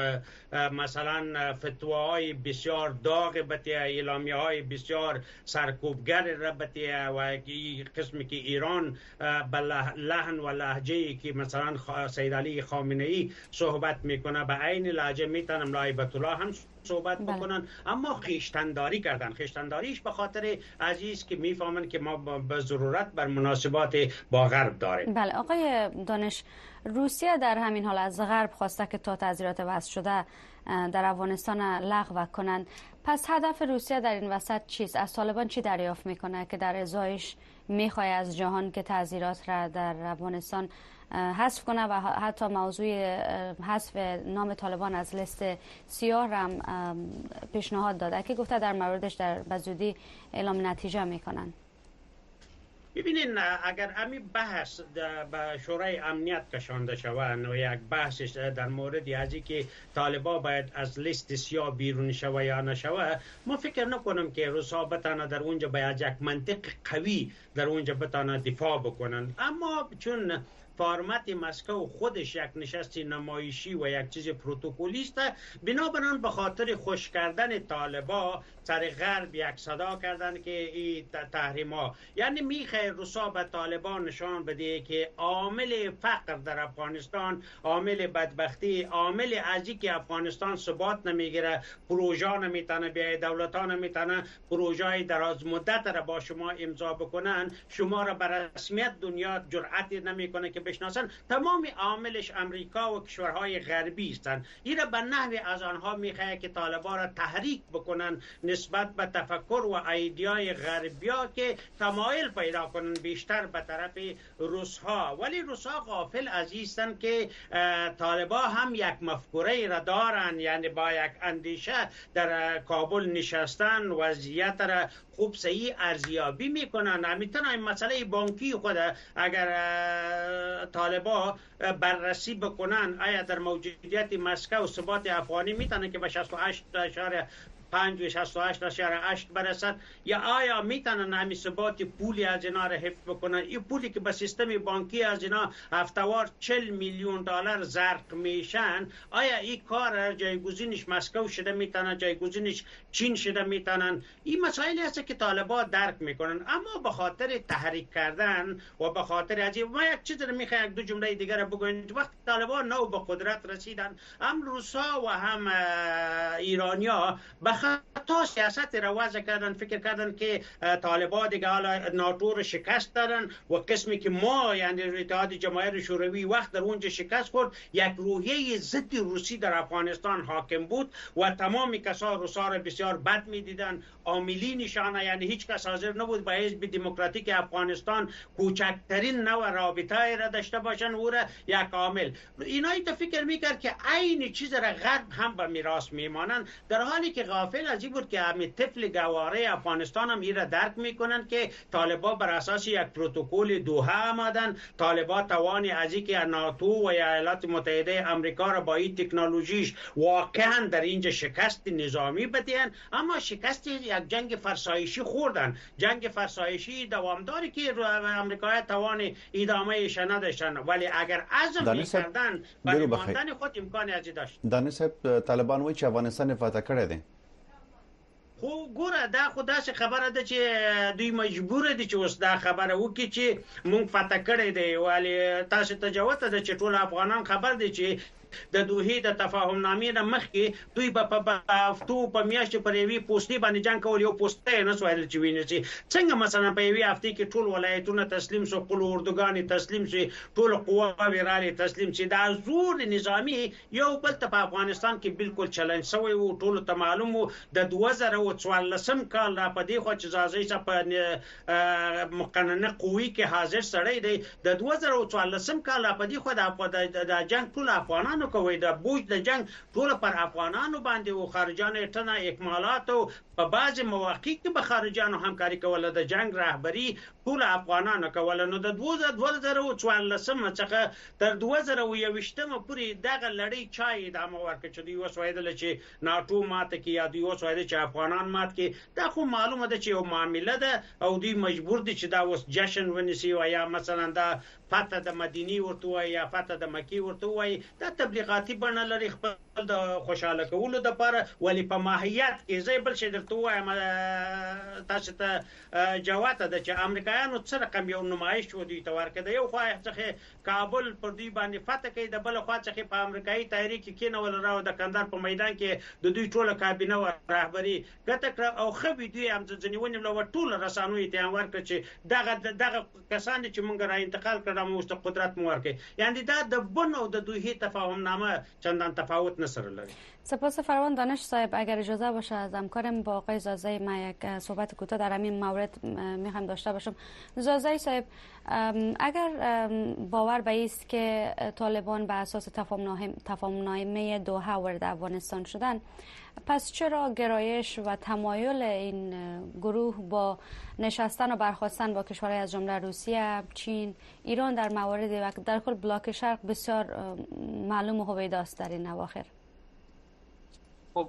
مثلا فتواهای بسیار داغ بتیه، اعلامیه های بسیار سرکوبگر را بتیه و قسمی که ایران به لحن و لهجه‌ای که مثلا سید علی خامنه ای صحبت میکنه به عین لهجه میتونم ملا هیبت الله هم صحبت بکنن، اما خیشتنداری کردن. خیشتنداریش به خاطر عزیز که میفهمن که ما به ضرورت بر مناسبات با غرب داریم. بله آقای دانش، روسیه در همین حال از غرب خواسته که تا تعزیرات وضع شده در افغانستان لغو کنند. پس هدف روسیه در این وسط چیست؟ از طالبان چی دریافت میکنه که در ازایش میخواد از جهان که تعزیرات را در افغانستان حذف کنه و حتی موضوع حذف نام طالبان از لیست سیاه را پیشنهاد داده که گفته در موردش در بزودی اعلام نتیجه میکنن؟ ببینین اگر همین بحث به شورای امنیت کشانده شود و یک بحثش در مورد از اینکه طالبا باید از لیست سیاه بیرون شود یا نشود، ما فکر نکنم که روسا بتانه در اونجا باید یک منطق قوی در اونجا بتانه دفاع بکنن. اما چون فرمت مسکو خودش یک نشست نمایشی و یک چیز پروتکلیست، بنابراین به خاطر خوش کردن طالبا سر غرب یک صدا کردن که این تحریما، یعنی میخواه روسا به طالبان نشان بده که عامل فقر در افغانستان، عامل بدبختی، عامل ازی که افغانستان ثبات نمیگیره، پروژه نمیتونه بیای، دولتا نمیتونه پروژه دراز مدت را با شما امضا بکنن، شما را به رسمیت دنیا جرأت نمیکنه که بشناسن. تمام عاملش امریکا و کشورهای غربی هستند. این را به نحوی از آنها میخواه که طالبان را تحریک بکنن نسبت به تفکر و ایدیای غربیا که تمایل پیدا کنن بیشتر به طرف روسها. ولی روسها غافل عزیزن که طالبا هم یک مفکوره را دارن، یعنی با یک اندیشه در کابل نشستن وضعیت را خوب صحیح ارزیابی میکنن. همیتون این مسئله بانکی خود اگر طالبا بررسی بکنن آیا در موجودیت مسکو ثبات افغانی میتونه که به شصت و هشت اشاره پنج و شصت و هشت اشاره هشت برسد، یا آیا میتونن همین ثبات پولی از اینا را حفظ بکنن؟ این پولی که به سیستم بانکی از اینا هفتوار چل میلیون دلار زرق میشن، آیا این کار جایگزینش مسکو شده میتونن، جایگزینش چین شده میتونن؟ این مسائلی هست که طالبان درک میکنن، اما به خاطر تحریک کردن و به خاطر عجیب ما یک چیز رو میخوام یک دو جمله دیگر بگویم. وقتی طالبان نو به قدرت رسیدن، هم روسا و هم ایرانیا به خطا سیاست را وضع کردن، فکر کردن که طالبان دیگه حالا ناتو رو شکست دادن و قسمی که ما یعنی اتحاد جماهیر شوروی وقت در اونجا شکست خورد، یک روحیه ضد روسی در افغانستان حاکم بود و تمامی کسا روسا را بسیار بد میدیدن. عاملی نشانه یعنی هیچ کس حاضر نبود با حزب دموکراتیک افغانستان کوچکترین نوع رابطه را داشته باشن او را یک عامل. اینایی تو فکر میکرد که عین چیز را غرب هم به میراث میمانند، در حالی که غافل از این بود که همین طفل گواره افغانستان هم این را درک میکنن که طالبان بر اساس یک پروتکل دوحه آمدن. طالبان توانی از این که ناتو و ایالات متحده آمریکا را با این تکنولوژیش واقعا در اینجا شکست نظامی بدهند، اما شکست یک جنگ فرسایشی خوردن. جنگ فرسایشی دوامداری که آمریکا توان ادامهش نداشتن، ولی اگر عزم می‌کردن برای ماندن خود امکان ازی داشت. دانش صاحب، طالبان وایي چې افغانستان فتح کړی دی. خو ګوره دا خو داسې خبره ده چې دوی مجبور دي چې اوس دا خبره وکړي چې مونږ فتح کړی دی، ولی تاسو ته جوته ده چې ټول افغانان خبر دي چې د دوحې د تفاهم نامې نه مخکې دوی په هفتو په میاشت پر یوې پوسټې باندې جنگ کول، یو پوسټ نه سوایل چې ویني څنګه مثلا په یوې هفته کې ټول ولایتونه تسلیم شو، خپل اردوګان تسلیم شي، ټول قواوې رالي تسلیم شي. دا زور نظامی یو بل ته په افغانستان کې بالکل چلنج شوی و. ټول ته معلوم و د دوه زره څوارلسم کال را په دې خو چې زازي صاحب په مقننه قوی کې حاضر سړی دی، د دوه زره څوارلسم کال را په دې خو د جنگ ټول افغانانو کوي، د بوج د جنگ ټول پر افغانانو باندې او خارجانو ټنه اکمالات او په بعض مواقع کې به خارجانو همکاري کوله، د جنگ رهبری ټول افغانانو کوله. نو د دوه زره څوارلسم څخه تر دوه زره یوویشتم پورې دغه لړۍ چای د امر کې چې دوی وسویدل چې ناټو ماته کې یا دوی وسویدل چې افغانان مات کې، دا خو معلومه ده چې یو معامله ده او دوی مجبور دي چې دا اوس جشن ونیسي او یا مثلا دا فتح د مدینی ورته وای یا فتح د مکی ورته وای، دا تبلیغاتي بڼه لري خپل د خوشاله کولو د لپاره، ولی په ماهیت کې زې بل شي درته وایم تاسو ته جواب ده چې امریکایانو څه رقم یو نمایش و دوی ته ورکړه، یو خو څخه کابل پر دوی باندې فتح کوي، د بل خو څخه په امریکایي تحریک کې کېنول راو د کندهار په میدان کې د دوی ټوله کابینه و رهبری ګټه کړ او خو دوی هم ځنیونه لو ټول رسانوي ته ورکړي چې دغه دغه کسان چې مونږ را انتقال کړه موږ قدرت مو ورکړي، یعنی دا د بن او د دوی تفاهم نامه چندان تفاوت نصر لري. سپاس فراوان دانش صاحب، اگر اجازه باشه از همکارم با آقای زازی ما یک صحبت کوتاه در همین مورد میخوام داشته باشم. زازی صاحب، اگر باور به است که طالبان به اساس تفاهم نامه دوحه وارد افغانستان شدن، پس چرا گرایش و تمایل این گروه با نشستن و برخاستن با کشورهای از جمله روسیه، چین، ایران در موارد و در کل بلاک شرق بسیار معلوم و هویداست در این اواخر؟ خب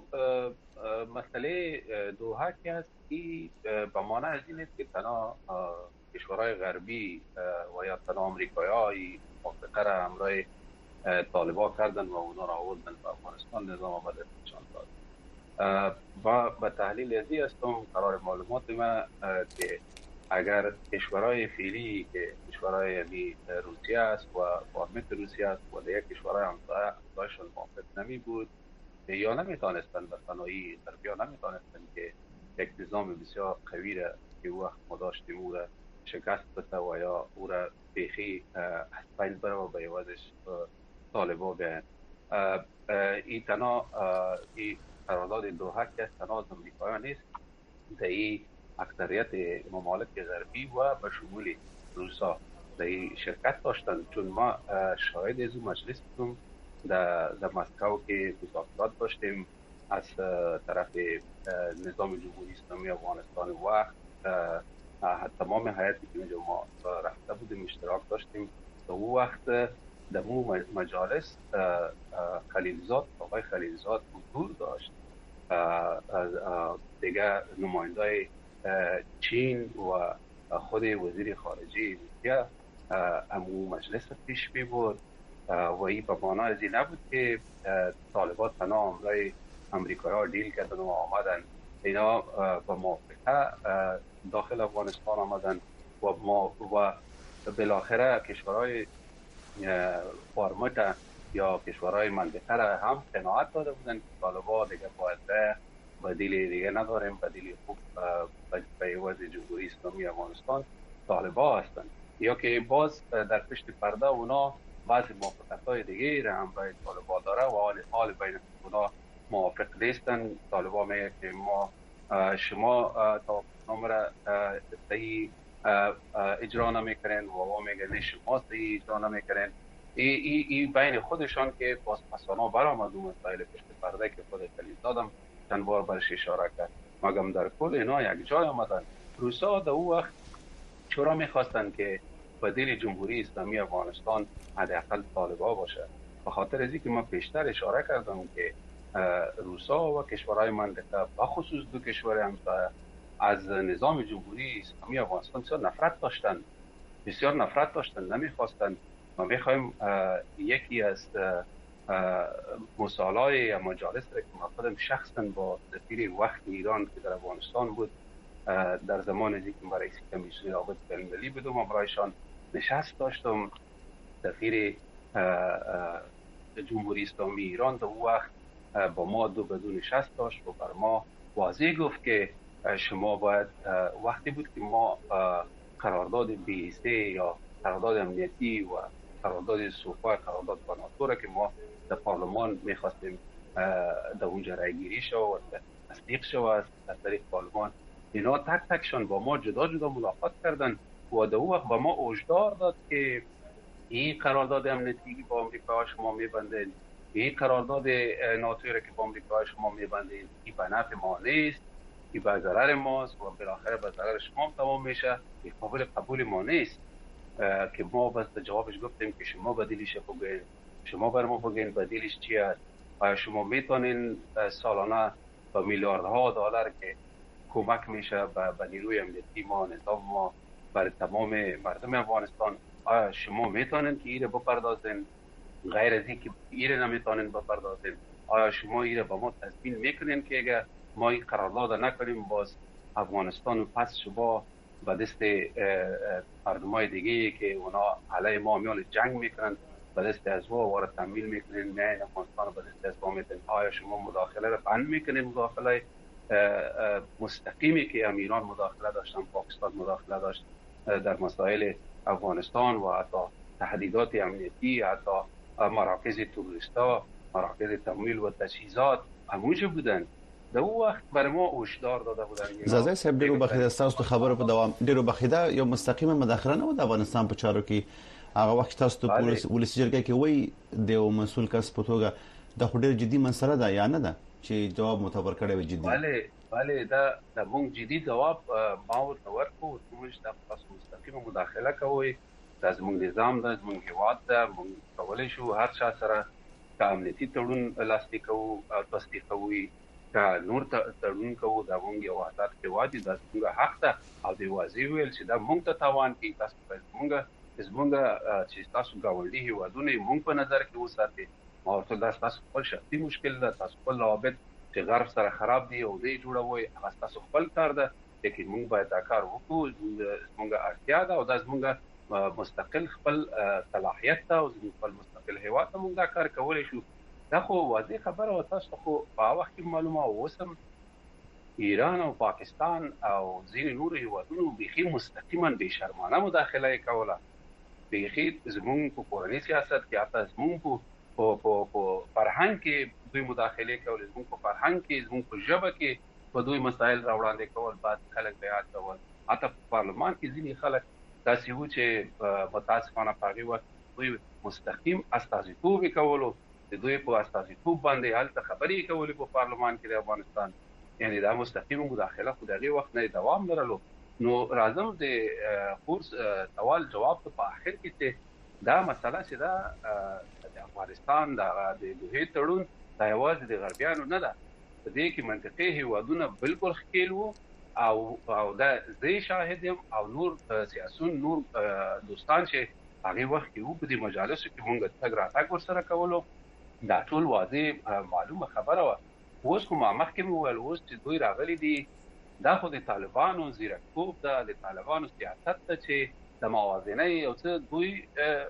مسئله دوحه که هست ای به معنی از این است که تنها کشورهای غربی و یا تنها امریکایی موافقه را همراه طالبان کردن و اونا را آوردن به افغانستان، نظام آمد نشان داد. و به تحلیل ازی هستم قرار معلومات ما که اگر کشورهای فعلی که کشورهای یعنی روسیه است و پارلمان روسیه است و دیگر کشورهای همسایه‌شان موافق نمی بود یا نمیتونستن به تنهایی غربیا نمیتونستن که یک نظام بسیار قوی را که وقت ما داشتیم او را شکست بده و یا او را بیخی از بین بره و به عوضش طالبان بیاین. این تنها این قرارداد دوحه که تنها از امریکایان نیست، در این اکثریت ممالک غربی و به شمول روسا در این شرکت داشتن، چون ما شاهد از اون مجلس بودیم در مسکو که مذاکرات داشتیم از طرف نظام جمهوری اسلامی افغانستان وقت تمام هیئتی که اینجا ما رفته بودیم اشتراک داشتیم. در اون وقت در اون مجالس خلیلزاد آقای خلیلزاد حضور داشت، دیگه نمایندای چین و خود وزیر خارجه روسیه امو مجلس پیش بی بود و این به معنی از این نبود که طالبان تنها همراه امریکایی ها دیل کردن و آمدن، اینا به موافقه داخل افغانستان آمدن و ما و بالاخره کشورهای فارمت یا کشورهای منطقه را هم قناعت داده بودن که طالبان دیگه باید بدیل دیگه نداریم، بدیل خوب به عوض جمهوری اسلامی افغانستان طالبان هستند، یا که باز در پشت پرده اونا بعضی موافقت‌های دیگه را هم باید طالبان داره و حال بین اونا موافق نیستن. طالبان میگه که ما شما توافقنامه را صحیح اجرا نمیکنین و ما میگه نه شما صحیح اجرا نمیکنین. این ای بین خودشان که باز پسانا برآمد اون مسائل پشت پرده که خود خلیل دادم چند بار برش اشاره کرد، مگم در کل اینا یک جای آمدن. روسا در اون وقت چرا میخواستن که بدیل جمهوری اسلامی افغانستان حداقل طالبان باشه؟ به خاطر از اینکه من پیشتر اشاره کردم که روسا و کشورهای منطقه بخصوص دو کشور همسایه از نظام جمهوری اسلامی افغانستان بسیار نفرت داشتن، بسیار نفرت داشتن، نمیخواستن. ما میخوایم یکی از مصالحه یا مجالس را که ما خودم شخصا با سفیر وقت ایران که در افغانستان بود در زمان از اینکه برای کمیسیون رابطه بین‌المللی بودم، امرایشان نشست داشتم. سفیر جمهوری اسلامی ایران در وقت با ما دو بدون شست داشت و بر ما واضح گفت که شما باید وقتی بود که ما قرارداد بی سی یا قرارداد امنیتی و قرارداد سوفا قرارداد با ناتو را که ما در پارلمان میخواستیم در اونجا رای گیری شد و تصدیق شد از طریق پارلمان، اینا تک تکشان با ما جدا جدا ملاقات کردن و در وقت با ما هشدار داد که این قرارداد امنیتی با آمریکا شما میبندید، این قرارداد ناتویی را که با آمریکا شما میبندید این به نفع ما نیست، این به ضرر ماست و بالاخره به ضرر شما تمام میشه، این قابل قبول ما نیست. که ما بس جوابش گفتیم که شما بدیلش بگین، شما بر ما بگین بدیلش چی است. آیا شما میتونین سالانه با میلیاردها دلار که کمک میشه به نیروی امنیتی ما، نظام ما، بر تمام مردم افغانستان، آیا شما میتونین که ایره بپردازین؟ غیر از این که ایره نمیتونین بپردازین، آیا شما ایره با ما تضمین میکنین که اگر ما این قرارداد نکنیم باز افغانستان پس شما به دست مردمای دیگه که اونا علیه ما میان جنگ میکنن به دست از وا وارد تمویل میکنین، نه افغانستان به دست از وا میتن. آیا شما مداخله را بند میکنین؟ مداخله مستقیمی که امیران مداخله داشتن، پاکستان مداخله داشت در مسائل افغانستان و حتی تهدیدات امنیتی، حتی مراکز توریستا، مراکز تمویل و تجهیزات همونجا بودن. در اون وقت بر ما هشدار داده بودن. زازای صاحب ډیرو بخیده تاسو خبره په دوام ډیرو بخیده یو مستقیمه مداخله نه و د افغانستان په چارو کې هغه وخت تاسو ته ولسی جرګه کې وای د یو مسول کس په توګه د خډیر جدي مسله ده یا نه ده چې جواب متور کړی وي جدي؟ bale bale دا د مونږ جدي جواب ما ورته ورکو، موږ د تاسو مستقیمه مداخله کوي، د زموږ نظام د زموږ هیواد د مونږ کولای شو هر چا سره د امنیتي تړون لاسلیک کوو او تصدیق کوو که نور تړون کوو، د مونږ یو آزاد هیواد د زموږ حق ده او د واضح ویل چې دا مونږ ته تاوان کوي، تاسو په زموږ زموږ چې تاسو ګاونډي هیوادونه مونږ په نظر کې وساتئ. ما ورته دا تاسو خپل شخصي مشکل ده، تاسو خپل روابط چې غرب سره خراب دي او دې جوړوي هغه تاسو خپل کار ده، لیکن مونږ باید دا کار وکړو، زموږ اړتیا ده او دا زموږ مستقل خپل صلاحیت ده او زموږ خپل مستقل هیواد ته مونږ دا کار کولی شو. دا خو واضح خبره و، تاسو خو په وخت کې معلومه اوسم ایران او پاکستان او ځینې نور هیوادونو بیخي مستقیما بې شرمانه مداخله یې کوله، بیخي زموږ په کورني سیاست کې حتی زموږ په فرهنګ کې دوی مداخله کول، زموږ په فرهنګ کې زموږ په ژبه کې په دوی مسایل راوړاندې کول، بعض خلک بیان کول، حتی په پارلمان کې ځینې خلک داسې وو چې متاسفانه په هغې وخت دوی مستقیم استازیتوب یې کولو، د دوی په استازیتوب باندې هلته خبرې کولې په پارلمان کې د افغانستان، یعنی دا مستقیم مداخله خو د هغې وخت نه دوام لرلو. نو راځم د کورس سوال جواب ته په آخر کې چې دا مسله چې دا د افغانستان د دوحې تړون دا یوازې د غربیانو نه ده، په دې کې منطقي هیوادونه بالکل ښکېل وو او او دا زه شاهد یم او نور سیاسون نور دوستان چې هغې وخت کې وو په دې مجالسو کې مونږ تګ راتګ ورسره کولو، دا ټول واضح معلومه خبره وه. اوس خو ما مخکې مې وویل اوس چې دوی راغلي دي دا خو د طالبانو زیرکتوب ده، د طالبانو سیاست ده چې د موازنې یو څه دوی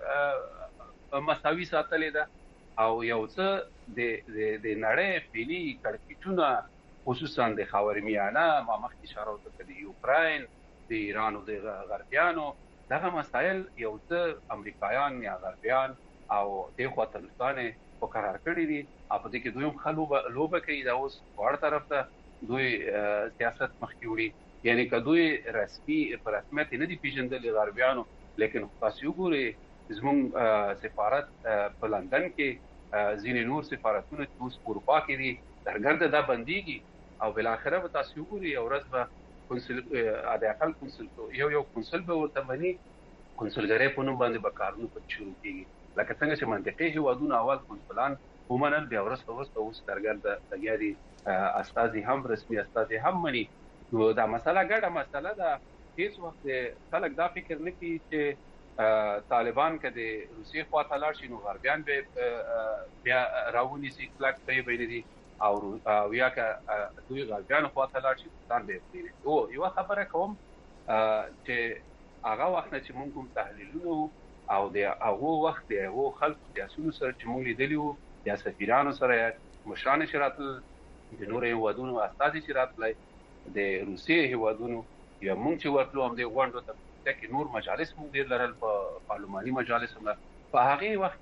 مساوي ساتلې ده او یو څه د نړۍ فعلي کړکېچونه خصوصا د خاورمیانه، ما مخکې اشاره وکړه د یوکراین، د ایران او د غربیانو دغه مسایل یو څه امریکایان یا غربیان او دې خواته روسانې مقرر کړي دي او په دې کې دوی هم ښه لوبه کوي. دا اوس په اړه طرف ته دوی سیاست مخکې وړي، یعنی که دوی رسمي په رسمیت نه دي پیژندلي غربیانو، لیکن تاسو وګورئ زموږ سفارت په لندن کې ځینې نور سفارتونه چې اوس په اروپا کې دي درګرده دا بندېږي او بالاخره به تاسو وګورئ یو ورځ به کنسل حداقل کنسل یو یو کنسل به ورته بني، کنسلګرۍ په نوم باندې به کارونه پکې شروع کېږي، لکه څنګه چې منطقي هیوادونه اول کنسولان ومنل بیا وروسته وروسته اوس درګرده لګیا دي استازي هم رسمي استازي هم مني. نو دا مسله ګډه مسله ده. هیڅ وخت خلک دا فکر نه کوي چې طالبان که د روسیې خواته لاړ شي نو غربیان به بیا راونیسي کلک پرې بینېدي او یا که دوی غربیانو خواته لاړ شي پاکستان به یې پرېږدي. او یوه خبره کوم چې هغه وخت نه چې موږ کوم تحلیلونه او د هغه وخت د هغه خلکو د اسونو سره چې موږ لیدلی وو د سفیرانو سره مشران شراتل د نورو هیوادونو استازي چې راتلای د روسیې هیوادونو یا موږ چې ورتلو هم د غونډو ته کې نور مجالس موږ ډېر لرل په پارلماني مجالس هم په هغه وخت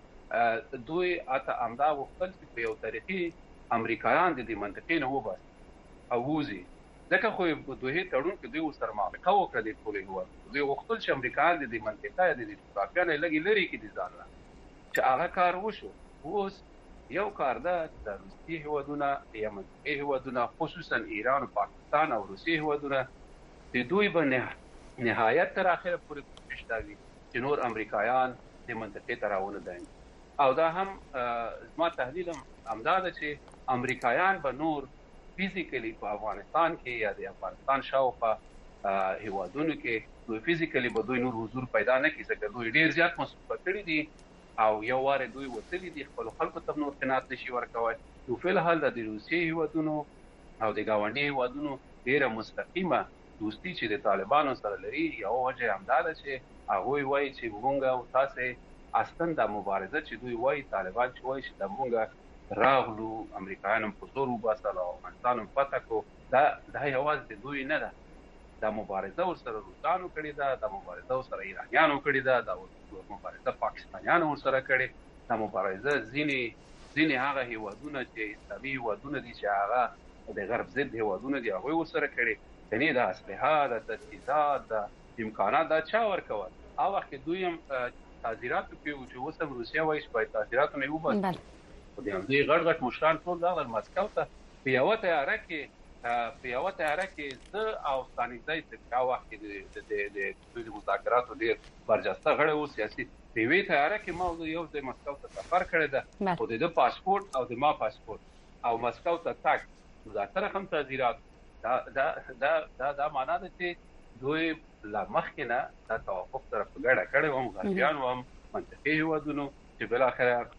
کې دوی اته امدا وختل چې په یو تاریخي امریکایان د دې منطقې نه وباس او وزي ځکه خو دوی تړون کې دوی سره معامله وکړه د ټولو هیواد دوی وختل چې امریکایان د دې منطقې د دې جغرافیانه لګي لري کې دي ځان چې هغه کار وشو اوس یو کار ده د روسیې هیوادونه یا منطقې هیوادونه خصوصا ایران او پاکستان او روسیې هیوادونه د دوی باندې نهایت تر اخره پورې کوشش کوي چې نور امریکایان د منطقې ته راونه دي او دا هم زما تحلیل هم دا ده چې امریکایان به نور فزیکلی په افغانستان کې یا د افغانستان شاوخوا هیوادونو کې دوی فزیکلی به دوی نور حضور پیدا نه کړي ځکه دوی ډیر زیات مسؤلیت کړی دي او یو واره دوی وتلی دي خپل خلکو ته نور قناعت نشي ورکوي نو په الحال د روسیې هیوادونو او د گاونډي هیوادونو ډیره مستقیمه دوستی چې د طالبانو سره لري یو وجه همدا ده چې هغه وایي چې موږ او تاسو اصلا د مبارزه چې دوی وایي طالبان چې وایي چې د موږ راغلو امریکایانو په زور وباسل او افغانستان په پاتکو دا د یوازې دوی نه ده د مبارزه سره روسانو کړی ده د مبارزه سره ایرانیانو کړی ده د مبارزه پاکستانیانو سره کړی د مبارزه ځینې ځینې هغه هیوادونه چې اسلامي هیوادونه دي چې هغه د غرب ضد هیوادونه دي هغه سره کړی یعنی د اسلحه د تجهیزات د امکانات دا چا ورکول او وخت دوی هم تعزیرات کوي چې وسم روسیا وایي چې تعزیرات نه یو بس په دې هم دې غړ غړ مشران ټول دا د مسکو ته په یو تیاره کې په یو تیاره کې زه او ستانیزای چې هغه وخت د د د مذاکراتو ډیر برجسته غړي او سیاسي په وی تیاره کې ما یو د مسکو ته سفر کړی ده او د پاسپورت او د ما پاسپورت او مسکو ته تک مذاکره هم تعزیرات دا دا دا دا دا معنا ده چې دوی لا مخکنه دا توافق طرف ګډه کړي و مغربیان و منطقي هیوادونو چې بل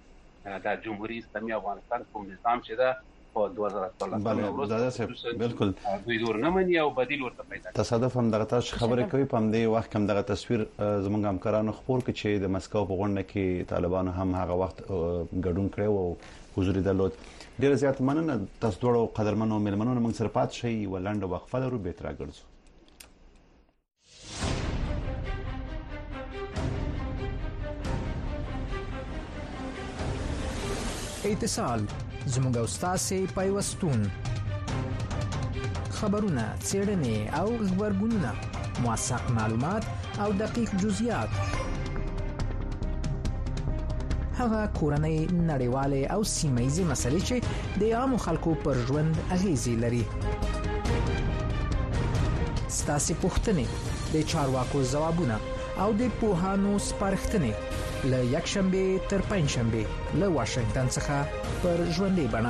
اخر دا جمهوریت اسلامي افغانستان کوم نظام چې دا په دوه هزار څلور دا څه بالکل دوی دور نه مني او بدیل ورته پیدا تصادف هم دغه تاسو خبره کوي په همدې وخت کوم دغه تصویر زموږ همکارانو خبر کړي چې د مسکو په غونډه کې طالبانو هم هغه وخت ګډون کړو او حضور درلود ډیر زیات مننه تاسو ټول قدرمنو ملمنو موږ سره پات شي ولنډ وقفه لرو به تر راګرځو اتصال زموږ استاد پیوستون خبرونه څېړنې او خبرګونونه موثق معلومات او دقیق جزئیات هغه کورنۍ نړیوالې او سیمه‌یزې مسلې چې د عامو خلکو پر ژوند اغیزې لري ستاسو پوښتنې د چارواکو ځوابونه او د پوهانو سپارښتنې له یکشنبه تر پنځشنبه له واشنگټن څخه پر ژوندۍ بڼه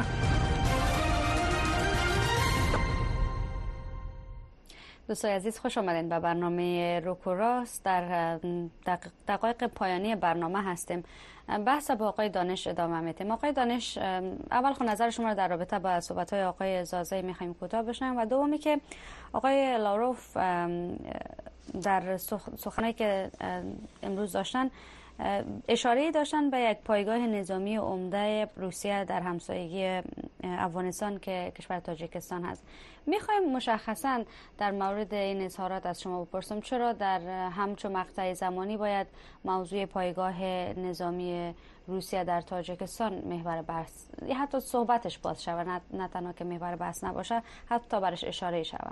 دوستان عزیز خوش آمدین به برنامه روک و راست. در دقایق پایانی برنامه هستیم. بحث با آقای دانش ادامه میدیم. آقای دانش، اول خود نظر شما رو در رابطه با صحبت‌های آقای زازی می‌خوایم کوتاه بشنویم و دومی که آقای لاروف در سخنی که امروز داشتن اشاره داشتن به یک پایگاه نظامی عمده روسیه در همسایگی افغانستان که کشور تاجیکستان هست. میخوایم مشخصا در مورد این اظهارات از شما بپرسم چرا در همچون مقطع زمانی باید موضوع پایگاه نظامی روسیه در تاجیکستان محور بحث یا حتی صحبتش باز شود، نه, نه تنها که محور بحث نباشه، حتی برش اشاره شود.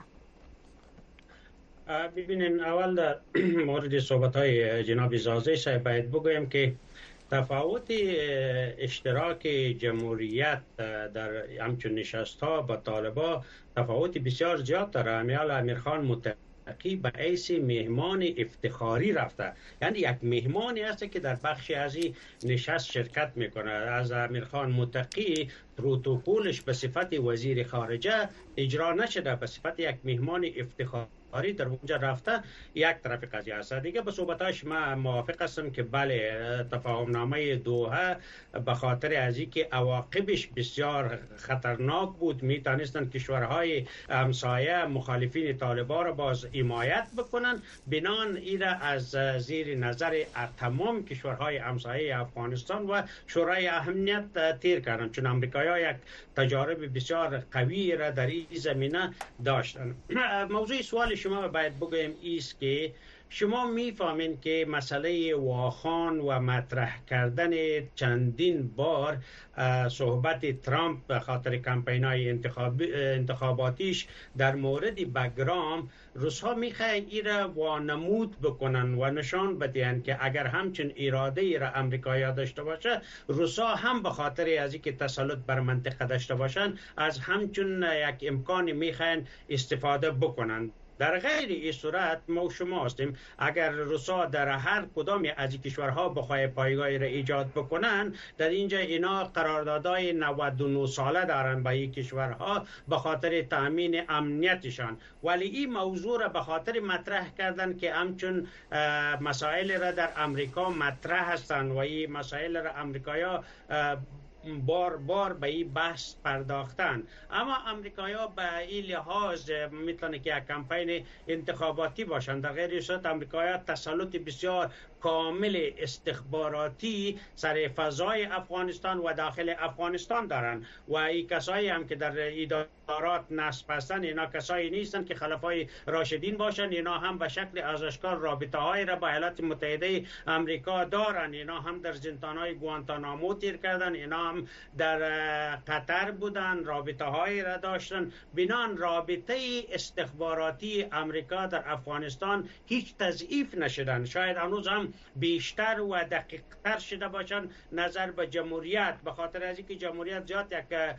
ببینین، اول در مورد صحبت‌های جناب زازی صاحب باید بگویم که تفاوت اشتراک جمهوریت در همچون نشست‌ها با طالبان تفاوت بسیار زیاد داره. امیال امیرخان متقی به حیث مهمان افتخاری رفته، یعنی یک مهمانی هست که در بخشی از این نشست شرکت میکنه. از امیرخان متقی پروتکلش به صفت وزیر خارجه اجرا نشده، به صفت یک مهمان افتخاری در اونجا رفته یک طرف قضیه است. دیگه به صحبتاش من موافق هستم که بله تفاهم نامه دوحه به خاطر از اینکه عواقبش بسیار خطرناک بود میتونستند کشورهای همسایه مخالفین طالبان را باز حمایت بکنن، بنان ایره از زیر نظر تمام کشورهای همسایه افغانستان و شورای اهمیت تیر کردن، چون امریکایی‌ها یک تجارب بسیار قوی را در این زمینه داشتن. موضوع سوال شما باید بگویم ایست که شما میفهمین که مسئله واخوان و مطرح کردن چندین بار صحبت ترامپ به خاطر کمپین‌های انتخاب انتخاباتیش در مورد بگرام، روس‌ها میخواین این را وانمود بکنن و نشان بدهند که اگر همچون اراده ای را امریکایی‌ها داشته باشه، روس‌ها هم به خاطر از اینکه تسلط بر منطقه داشته باشن از همچون یک امکانی میخواین استفاده بکنن. در غیر این صورت ما شما هستیم اگر روسا در هر کدام از این کشورها بخواه پایگاهی را ایجاد بکنن، در اینجا اینا قراردادهای نود و نه ساله دارن با این کشورها به خاطر تامین امنیتشان، ولی این موضوع را به خاطر مطرح کردن که همچون مسائل را در امریکا مطرح هستند و این مسائل را امریکایا بار بار به این بحث پرداختن. اما امریکایی‌ها به این لحاظ میتونه که یک کمپین انتخاباتی باشند. در غیر صورت امریکایی‌ها تسلط بسیار کامل استخباراتی سر فضای افغانستان و داخل افغانستان دارن و این کسایی هم که در ادارات نصب هستند اینا کسایی نیستن که خلفای راشدین باشن، اینا هم به شکل آشکار رابطه های را با ایالات متحده امریکا دارن، اینا هم در زندان‌های گوانتانامو تیر کردن، اینا هم در قطر بودن، رابطه های را داشتن. بنان رابطه استخباراتی امریکا در افغانستان هیچ تضعیف نشدن، شاید هنوز هم بیشتر و دقیقتر شده باشن نظر به جمهوریت، به خاطر از اینکه جمهوریت زیاد یک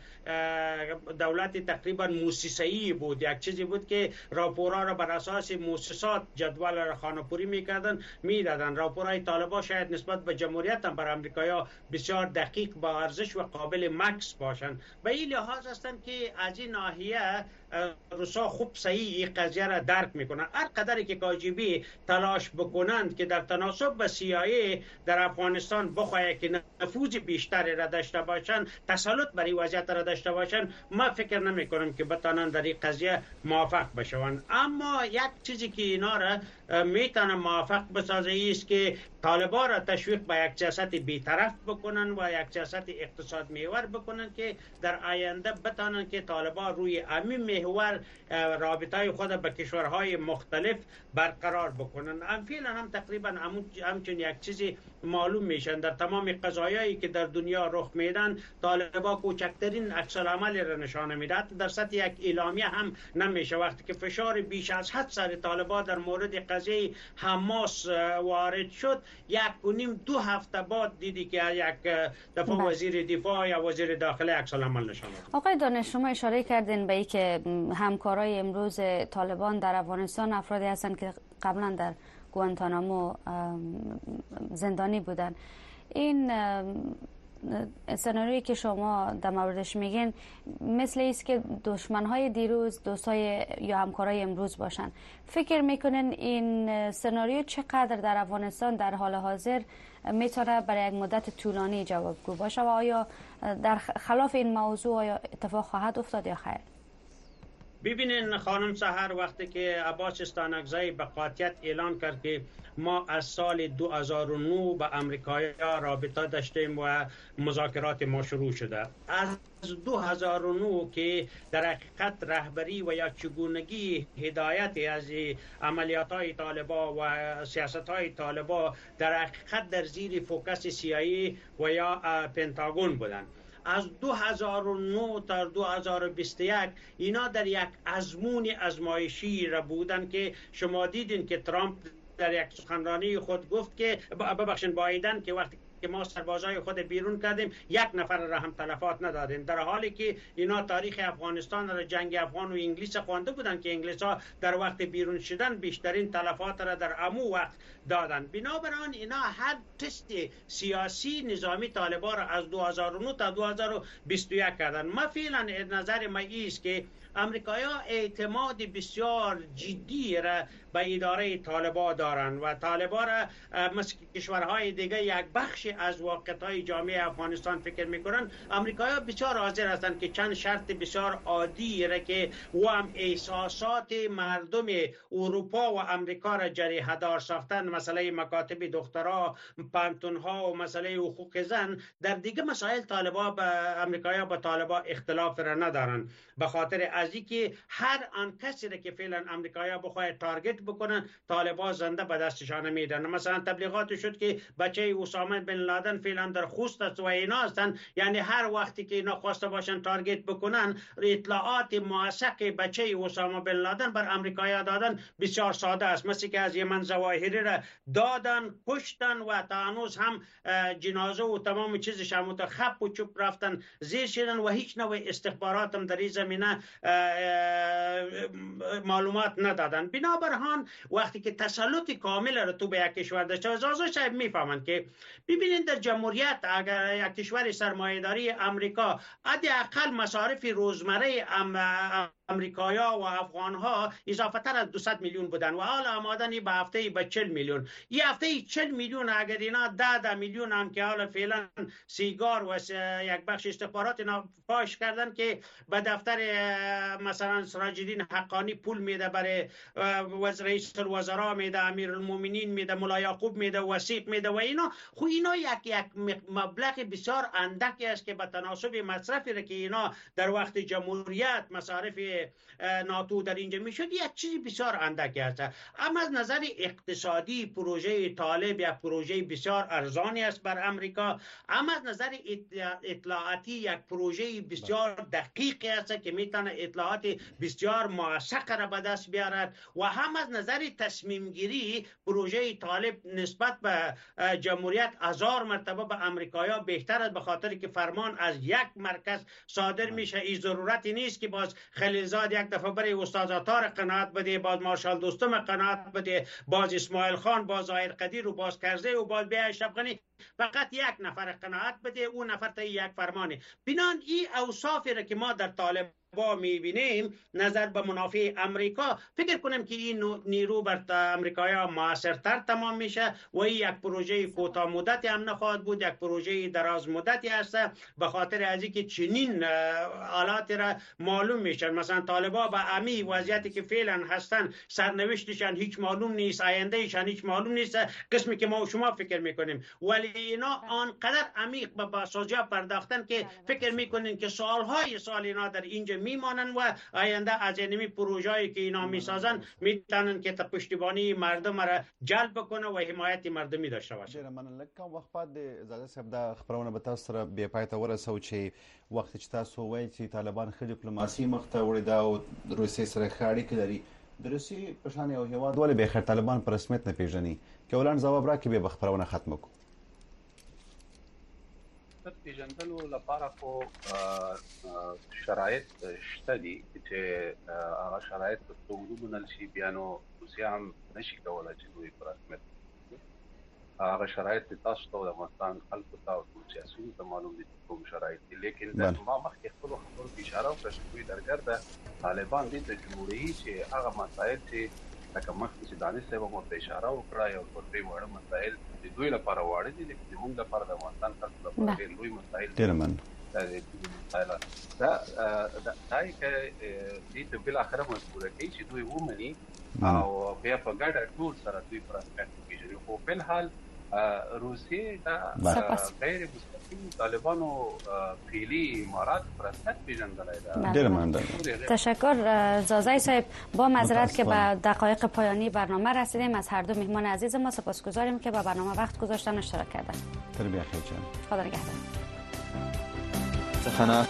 دولت تقریبا موسسه‌ای بود، یک چیزی بود که راپورها را بر اساس موسسات جدول را خانه‌پوری میکردن میدادن. راپورهای طالبان شاید نسبت به جمهوریت هم بر امریکایا بسیار دقیق با ارزش و قابل مکس باشند. به این لحاظ هستند که از این ناحیه روسا خوب صحیح این قضیه را درک میکنن. هر قدری که کاجیبی تلاش بکنند که در تناسب با سی آی ای در افغانستان بخواه که نفوذ بیشتری را داشته باشند، تسلط بر این وضعیت را داشته باشند، ما فکر نمی کنم که بتانند در این قضیه موافق بشوند. اما یک چیزی که اینا را میتونه موافق بسازه است که طالبان را تشویق به یک سیاست بیطرف بکنن و یک سیاست اقتصاد محور بکنن که در آینده بتانن که طالبان روی همین محور رابطه خود به کشورهای مختلف برقرار بکنن. هم فعلا هم تقریبا همچون یک چیزی معلوم میشن در تمام قضایایی که در دنیا رخ میدن، طالبان کوچکترین عکس العمل را نشانه میده. در سطح یک اعلامیه هم نمیشه. وقتی که فشار بیش از حد سر طالبان در مورد قضیه حماس وارد شد، یک و نیم دو هفته بعد دیدی که یک دفعه وزیر دفاع یا وزیر داخله عکس العمل نشانه داد. آقای دانش، شما اشاره کردین به اینکه همکارای امروز طالبان در افغانستان افرادی هستند که قبلا در گوانتانامو زندانی بودن. این سناریویی که شما در موردش میگین مثل ایست که دشمنهای دیروز دوستای یا همکارای امروز باشن. فکر میکنین این سناریو چقدر در افغانستان در حال حاضر میتونه برای یک مدت طولانی جوابگو باشه و آیا در خلاف این موضوع آیا اتفاق خواهد افتاد یا خیر؟ ببینین خانم سحر، وقتی که عباس استانکزی به قاطعیت اعلان کرد که ما از سال دو هزار و نه با امریکایی‌ها رابطه داشتیم و مذاکرات ما شروع شده، از دو هزار و نه که در حقیقت رهبری و یا چگونگی هدایت از عملیات‌های طالبان و سیاست‌های طالبان در حقیقت در زیر فوکس سی آی ای و یا پنتاگون بودند. از دو هزار و نه تا دو هزار و بیست و یک اینا در یک ازمون ازمایشی را بودن که شما دیدین که ترامپ در یک سخنرانی خود گفت که ببخشید بایدن که وقتی که ما سربازای خود بیرون کردیم یک نفر را هم تلفات ندادیم، در حالی که اینا تاریخ افغانستان را جنگ افغان و انگلیس خوانده بودن که انگلیس ها در وقت بیرون شدن بیشترین تلفات را در امو وقت دادن. بنابراین اینا هر تست سیاسی نظامی طالبان را از دو هزار و نه تا دو هزار و بیست و یک کردن. ما فعلا نظر ما ایست که امریکایی‌ها اعتماد بسیار جدی را به اداره طالبان دارند و طالبان را مثل کشورهای دیگه یک بخش از واقعیت‌های جامعه افغانستان فکر می‌کنند. امریکایی‌ها بسیار حاضر هستند که چند شرط بسیار عادی را که و هم احساسات مردم اروپا و امریکا را جریحه‌دار ساختن، مسئله مکاتب دکترا، پانتون‌ها و مسئله حقوق زن، در دیگه مسائل طالبان به امریکایی‌ها با طالبان اختلاف را ندارند، به خاطر از اینکه هر آن کسی را که فعلا امریکایی‌ها بخواهد تارگت بکنن طالبان زنده به دستشان میدن. مثلا تبلیغات شد که بچه اسامه بن لادن فعلا در خوست است و اینا هستند، یعنی هر وقتی که اینا خواسته باشن تارگت بکنن اطلاعات موثق بچه اسامه بن لادن بر امریکایی‌ها دادن بسیار ساده است. مثل که از یمن ظواهری را دادن، کشتن و تا هنوز هم جنازه و تمام چیزش هم خپ و چوب رفتن زیر شدن و هیچ نوع استخبارات هم در این زمینه معلومات ندادن. بنابراین وقتی که تسلط کامل را تو به یک کشور داشته، زازا صاحب میفهمند که ببینید در جمهوریت اگر یک کشور سرمایه‌داری امریکا حداقل مصارف روزمره ام امریکایی‌ها و افغان‌ها اضافه تر از دویست میلیون بودن و حال آمادن به هفته به چهل میلیون. یه هفته چهل میلیون اگر اینا ده ده میلیون هم که حالا فعلا سیگار و یک بخش استخبارات اینا فاش کردن که به دفتر مثلا سراج الدین حقانی پول میده، برای رئیس الوزراء میده، امیرالمومنین میده، ملا یعقوب میده، وثیق میده و اینا، خو اینا یک یک مبلغ بسیار اندکی است که به تناسب مصرفی را که اینا در وقت جمهوریت مصارف ناتو در اینجا میشد یک چیزی بسیار اندکی است. اما از نظر اقتصادی پروژه طالب یک پروژه بسیار ارزانی است بر امریکا، اما از نظر اطلاعاتی یک پروژه بسیار دقیقی است که میتونه اطلاعات بسیار موثق را به دست بیارد و هم از نظر تصمیم گیری پروژه طالب نسبت به جمهوریت هزار مرتبه به امریکایی‌ها بهتر است، به خاطر که فرمان از یک مرکز صادر میشه. این ضرورتی نیست که باز خلیلزاد یک دفعه برای استاد عطار قناعت بده، باز مارشال دوستم قناعت بده، باز اسماعیل خان، باز ظاهر قدیر و باز کرزی و باز بیا اشرف غنی، فقط یک نفر قناعت بده، اون نفر تا یک فرمانه. بنان این اوصافی را که ما در طالب با میبینیم نظر به منافع امریکا، فکر کنم که این نیرو بر امریکایی‌ها موثرتر تمام میشه و این یک پروژه کوتاه مدتی هم نخواهد بود، یک پروژه دراز مدتی است، به خاطر از اینکه چنین حالات را معلوم میشن. مثلا طالبان به امی وضعیتی که فعلا هستن سرنوشتشان هیچ معلوم نیست، آیندهشان هیچ معلوم نیست، قسمی که ما و شما فکر میکنیم، ولی اینا آنقدر عمیق به بازسازی پرداختن که فکر میکنین که سالهای سال اینا در اینجا میمانن و آینده از اینمی پروژه‌ای که اینا میسازن میتونن که پشتیبانی مردم را جلب کنه و حمایت مردمی داشته باشه. ډیره مننه. لږ کم وخت بعد زاده صاحب دا خبرونه به تاسو سره بیا پای ته ورسو چې وخت چې تاسو وایي چې طالبان ښه ډیپلوماسي مخ ته وړي دا او روسیې سره ښه اړیکې لري. د روسیې په شان یو هیواد ولې به خیر طالبان په رسمیت نه پیژني؟ که ولان ځواب راکړي به خبرونه ختم کو. پیژندلو لپاره خو شرایط شته دي چې هغه شرایط په وګړو نه شي بیا نو روسیا هم نشي کولای چې دوی پر رسمیت هغه شرایط تاسو ته د افغانستان خلکو ته او سیاسيونو ته معلوم دي کوم شرایط دي، لیکن د ما مخکې خپل خبرو کې اشاره وکړه چې دوی درګر د طالبان دي ته جوړي چې هغه مسایل چې لکه مخکې چې دانش صاحب مو ته اشاره وکړه یو څو درې وړه مسایل د دوی لپاره واړه دي، لیکن موږ لپاره د افغانستان خلکو لپاره ډېر لوی مسایل ډېر من دا دا دای کې دې ته بل اخره مجبور کوي چې دوی ومني او بیا په ګډه ټول سره دوی پر پیژني. خو په حال روسیه دا غیر مستقیم طالبانو فعلی امارات پرستت پیژندلای دا. ډېر مننه. تشکر زازای صاحب. با معذرت که به دقایق پایانی برنامه رسیدیم، از هر دو مهمان عزیز ما سپاسگزاریم که به برنامه وقت گذاشتن اشتراک کردن. تربیت خیر جان. خدا نگهدار. سخنه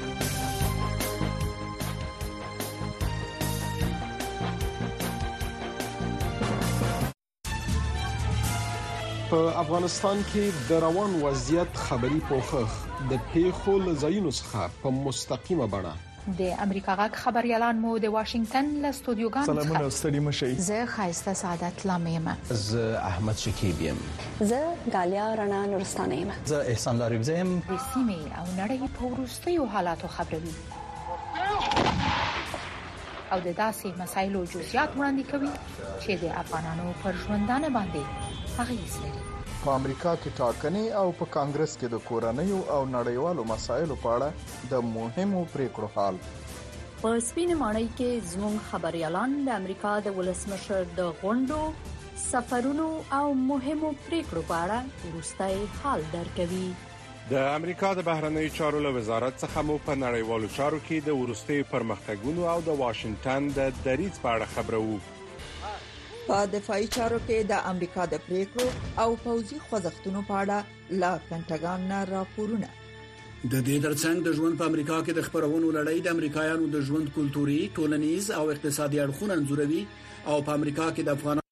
په افغانستان کې د روان وضعیت خبري پوښښ د پیښو له ځایونو څخه په مستقیمه بڼه د امریکا غږ خبريالان مو د واشنگټن له استودیوګانو څخه سلامونه ستړي مشئ. زه خایسته سعادت لامیم. زه احمد شکیب یم. زه غالیا رڼا نورستانه یم. زه احسان لاریب یم. د سیمې او نړۍ په ورستیو حالاتو خبروي. او د داسې مسایلو جزئیات وړاندې کوي چې د افغانانو پر ژوندانه باندې اغیز لري. په امریکا کې ټاکنې او په کانګرس کې د کورنیو او نړیوالو مسایلو په اړه د مهمو پریکړو حال. په سپینې ماڼۍ کې زموږ خبريالان د امریکا د ولسمشر د غونډو، سفرونو او مهمو پریکړو په اړه وروستي حال درکوي. د امریکا د بهرنیو چارو له وزارت څخه مو په نړیوالو چارو کې د وروستي پرمختګونو او د واشنگټن د دریځ په اړه خبرو. په دفاعي چارو کې د امریکا د پریکړو او پوځي خوځښتونو په اړه لا پینټاګان نه راپورونه. د دې ترڅنګ د ژوند په امریکا کې د خبرونو لړۍ د امریکایانو د ژوند کلتوري، ټولنیز او اقتصادي اړخونه انځوروي او په امریکا کې د افغان